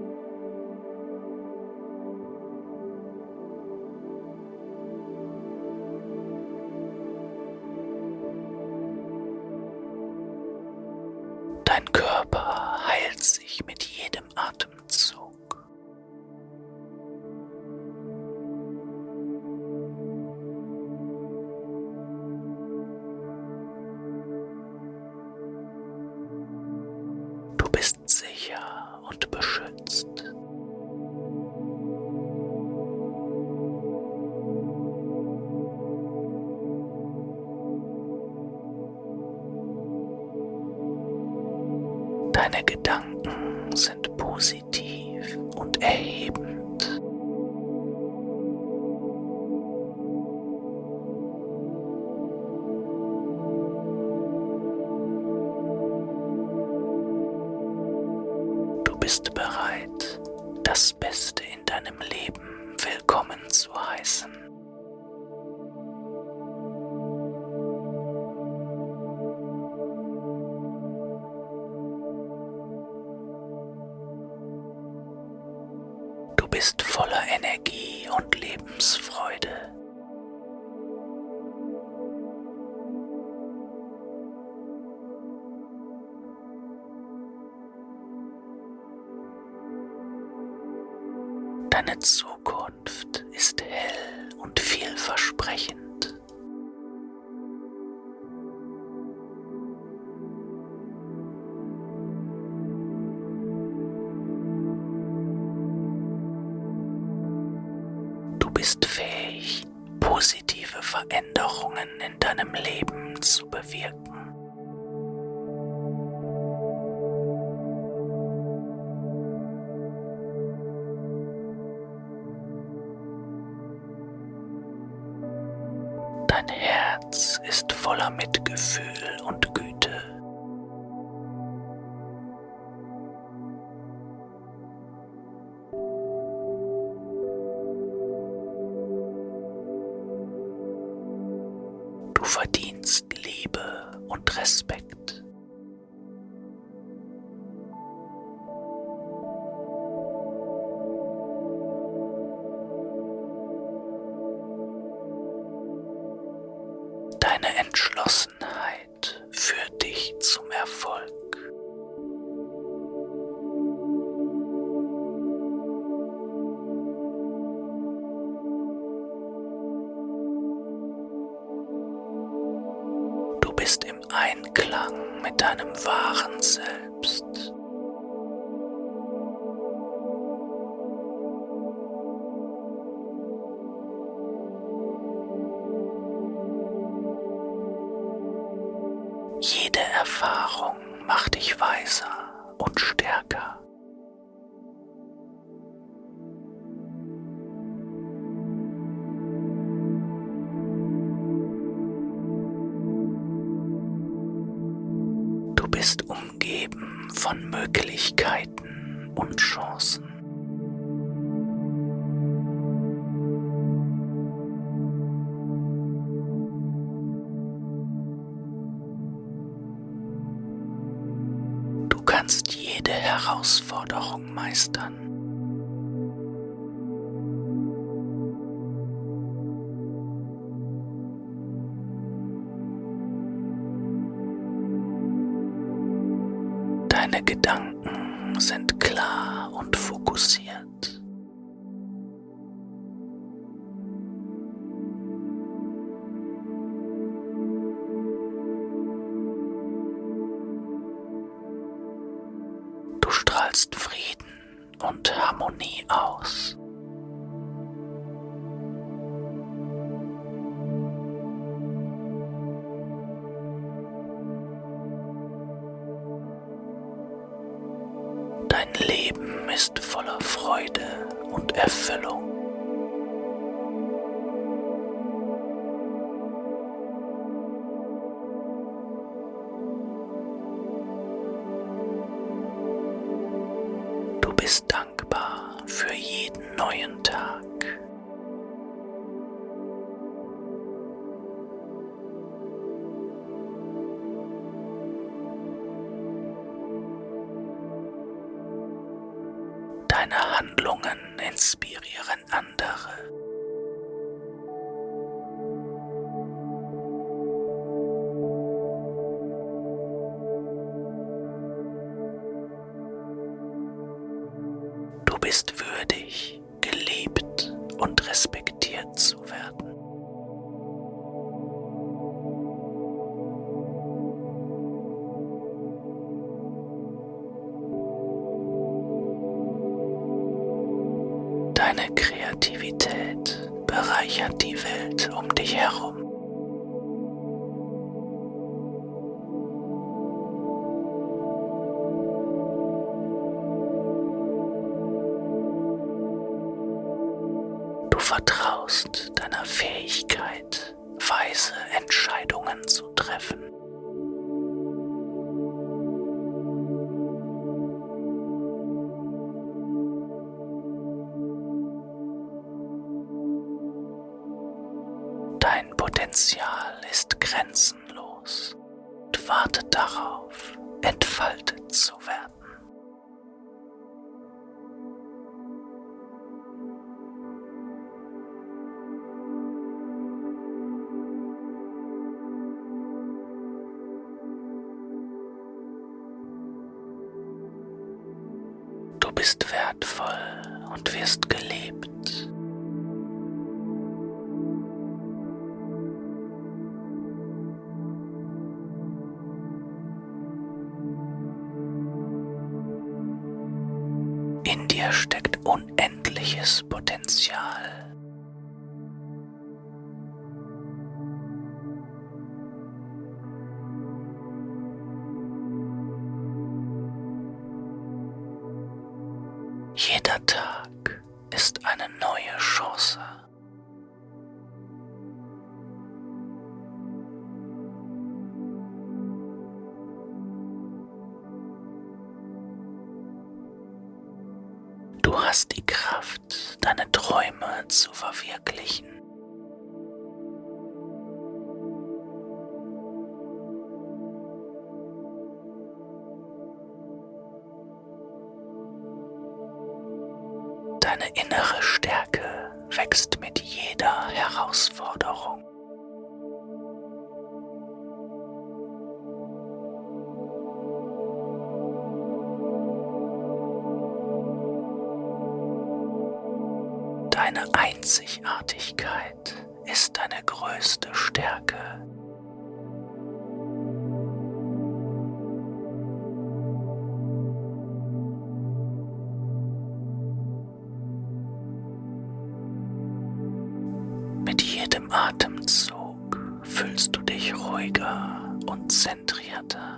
Dein Körper heilt sich mit jedem Atemzug. Du bist sicher und beschützt. Deine Gedanken sind positiv und erhebend. Du bist bereit, das Beste in deinem Leben willkommen zu heißen. Du bist voller Energie und Lebensfreude. Deine Zukunft ist hell und vielversprechend. Du bist fähig, positive Veränderungen in deinem Leben zu bewirken. Dein Herz ist voller Mitgefühl und Güte. Du verdienst Liebe und Respekt. Deine Entschlossenheit führt dich zum Erfolg. Du bist im Einklang mit deinem wahren Selbst. Jede Erfahrung macht dich weiser und stärker. Du bist umgeben von Möglichkeiten und Chancen. Du kannst jede Herausforderung meistern. Deine Gedanken sind klar und fokussiert. strahlst Frieden und Harmonie aus. Dein Leben ist voller Freude und Erfüllung. Du bist dankbar für jeden neuen Tag. Deine Handlungen inspirieren andere. Du bist würdig, geliebt und respektiert zu werden. Deine Kreativität bereichert die Welt um dich herum. Du vertraust deiner Fähigkeit, weise Entscheidungen zu treffen. Dein Potenzial ist grenzenlos und wartet darauf, entfaltet zu werden. Du bist wertvoll und wirst geliebt. In dir steckt unendliches Potenzial. Jeder Tag ist eine neue Chance. Du hast die Kraft, deine Träume zu verwirklichen. Deine innere Stärke wächst mit jeder Herausforderung. Deine Einzigartigkeit ist deine größte Stärke. Mit jedem Atemzug fühlst du dich ruhiger und zentrierter.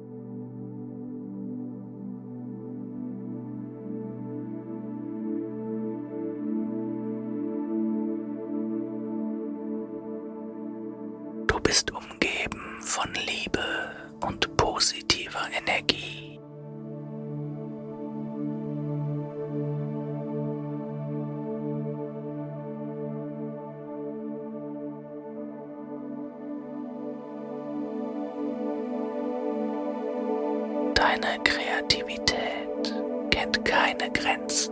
Du bist umgeben von Liebe und positiver Energie. Deine Kreativität kennt keine Grenzen.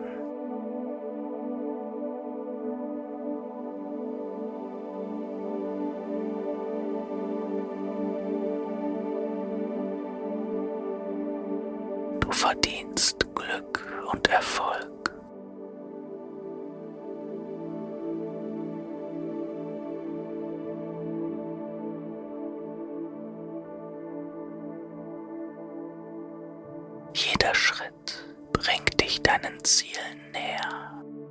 Du verdienst Glück und Erfolg. Jeder Schritt bringt dich deinen Zielen näher.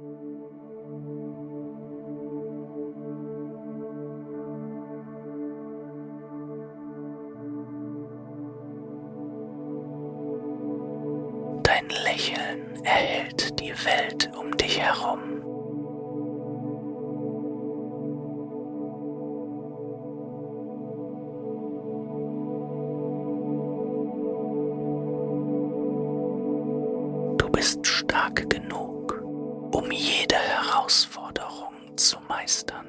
Dein Lächeln erhellt die Welt um dich herum. Du bist stark genug, um jede Herausforderung zu meistern.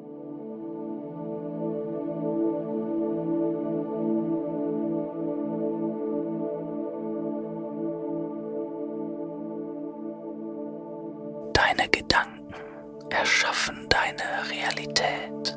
Deine Gedanken erschaffen deine Realität.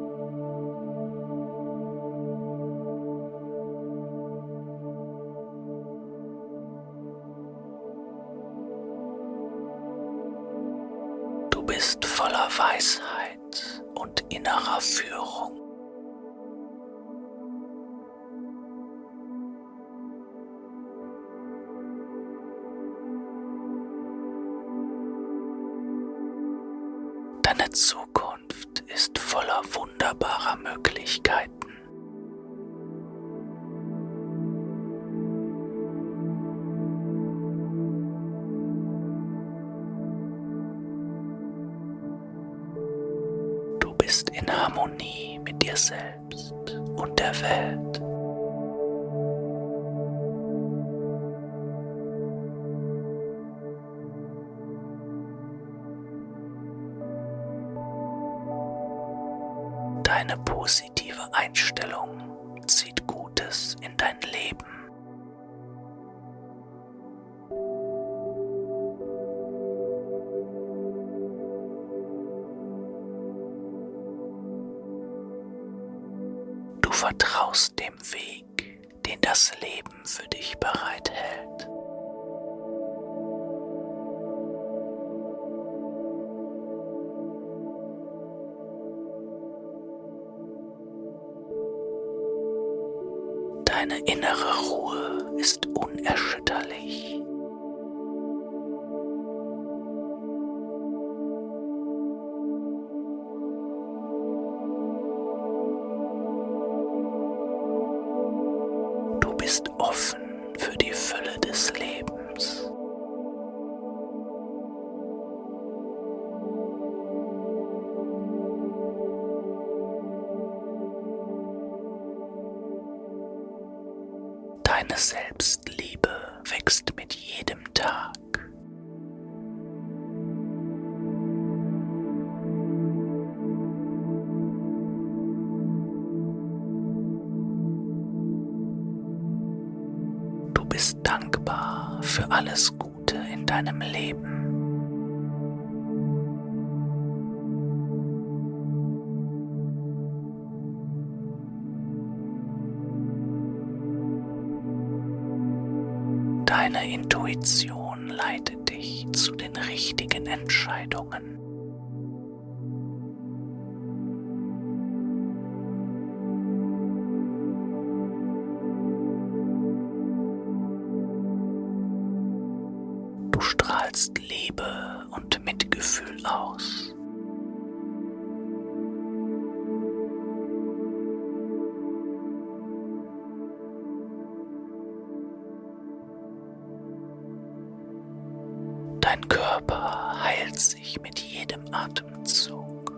Du bist voller Weisheit und innerer Führung. Deine Zukunft ist voller wunderbarer Möglichkeiten. Du bist in Harmonie mit dir selbst und der Welt. Deine positive Einstellung zieht Gutes in dein Leben. Du vertraust dem Weg, den das Leben für dich bereithält. Deine innere Ruhe ist unerschütterlich. Du bist offen für die Fülle des Lebens. Deine Selbstliebe wächst mit jedem Tag. Du bist dankbar für alles Gute in deinem Leben. Deine Intuition leitet dich zu den richtigen Entscheidungen. Du strahlst Liebe und Mitgefühl aus. Dein Körper heilt sich mit jedem Atemzug.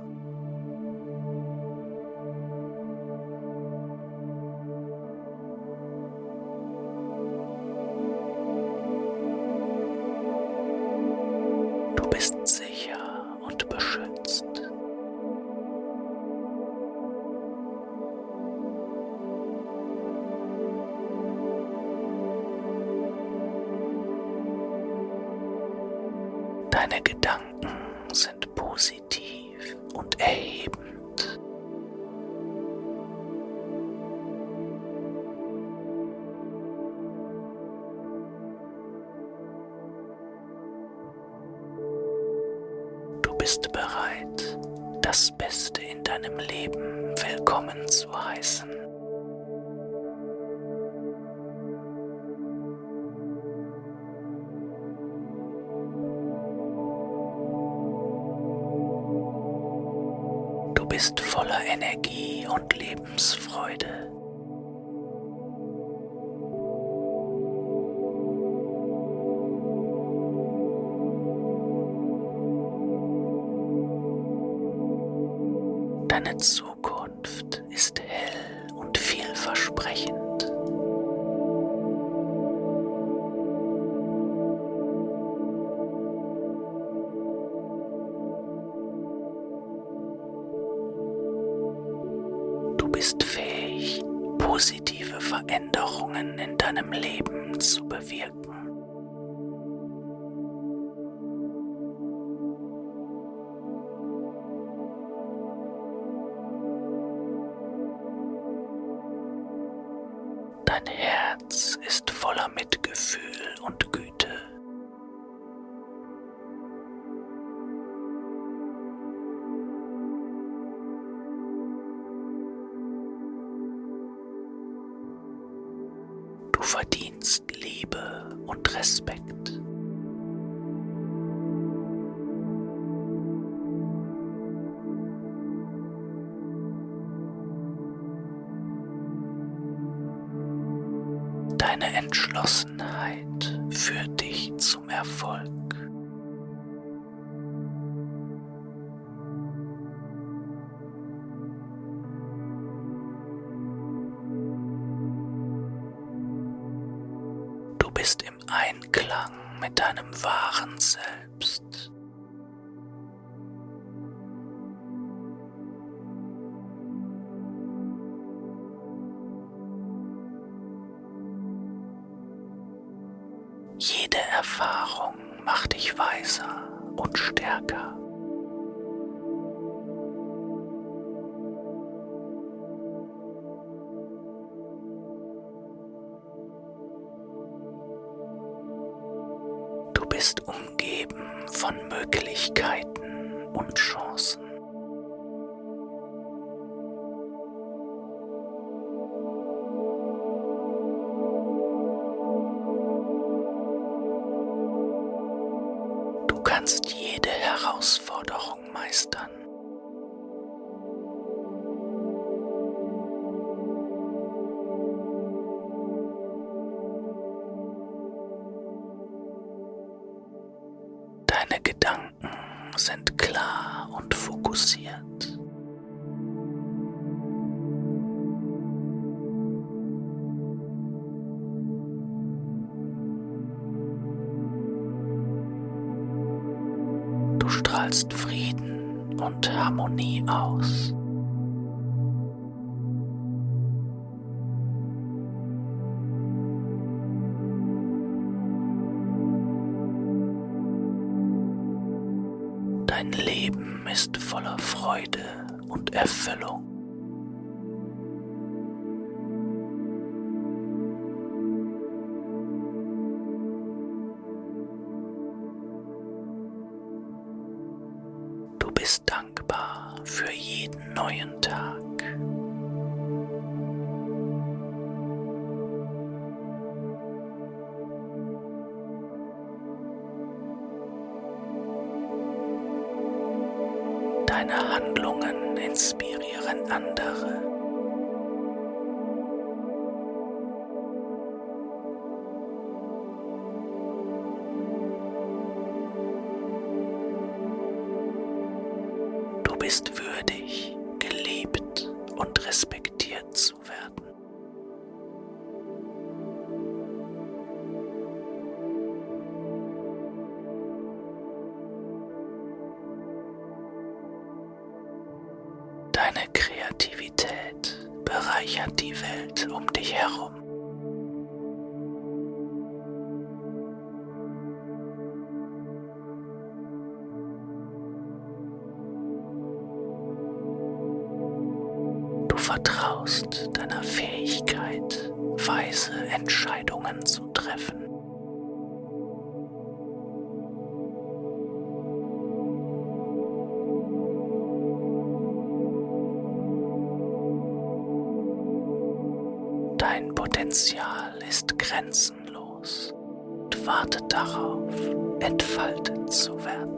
Du bist sicher und beschützt. Deine Gedanken sind positiv und erhebend. Du bist bereit, das Beste in deinem Leben willkommen zu heißen. bist voller Energie und Lebensfreude. Deine Zukunft ist hell und vielversprechend. Du bist fähig, positive Veränderungen in deinem Leben zu bewirken. Dein Herz ist voller Mitgefühl und Güte. Du verdienst Liebe und Respekt. Deine Entschlossenheit führt dich zum Erfolg. Du bist im Einklang mit deinem wahren Selbst. Jede Erfahrung macht dich weiser und stärker. Du bist umgeben von Möglichkeiten und Chancen. Du kannst jede Herausforderung meistern. Deine Gedanken sind klar und fokussiert. Du strahlst Frieden und Harmonie aus. Dein Leben ist voller Freude und Erfüllung. Du bist dankbar für jeden neuen Tag. Deine Handlungen inspirieren andere. Du bist würdig, geliebt und respektiert zu werden. Deine Kreativität bereichert die Welt um dich herum. Du vertraust deiner Fähigkeit, weise Entscheidungen zu treffen. Dein Potenzial ist grenzenlos und wartet darauf, entfaltet zu werden.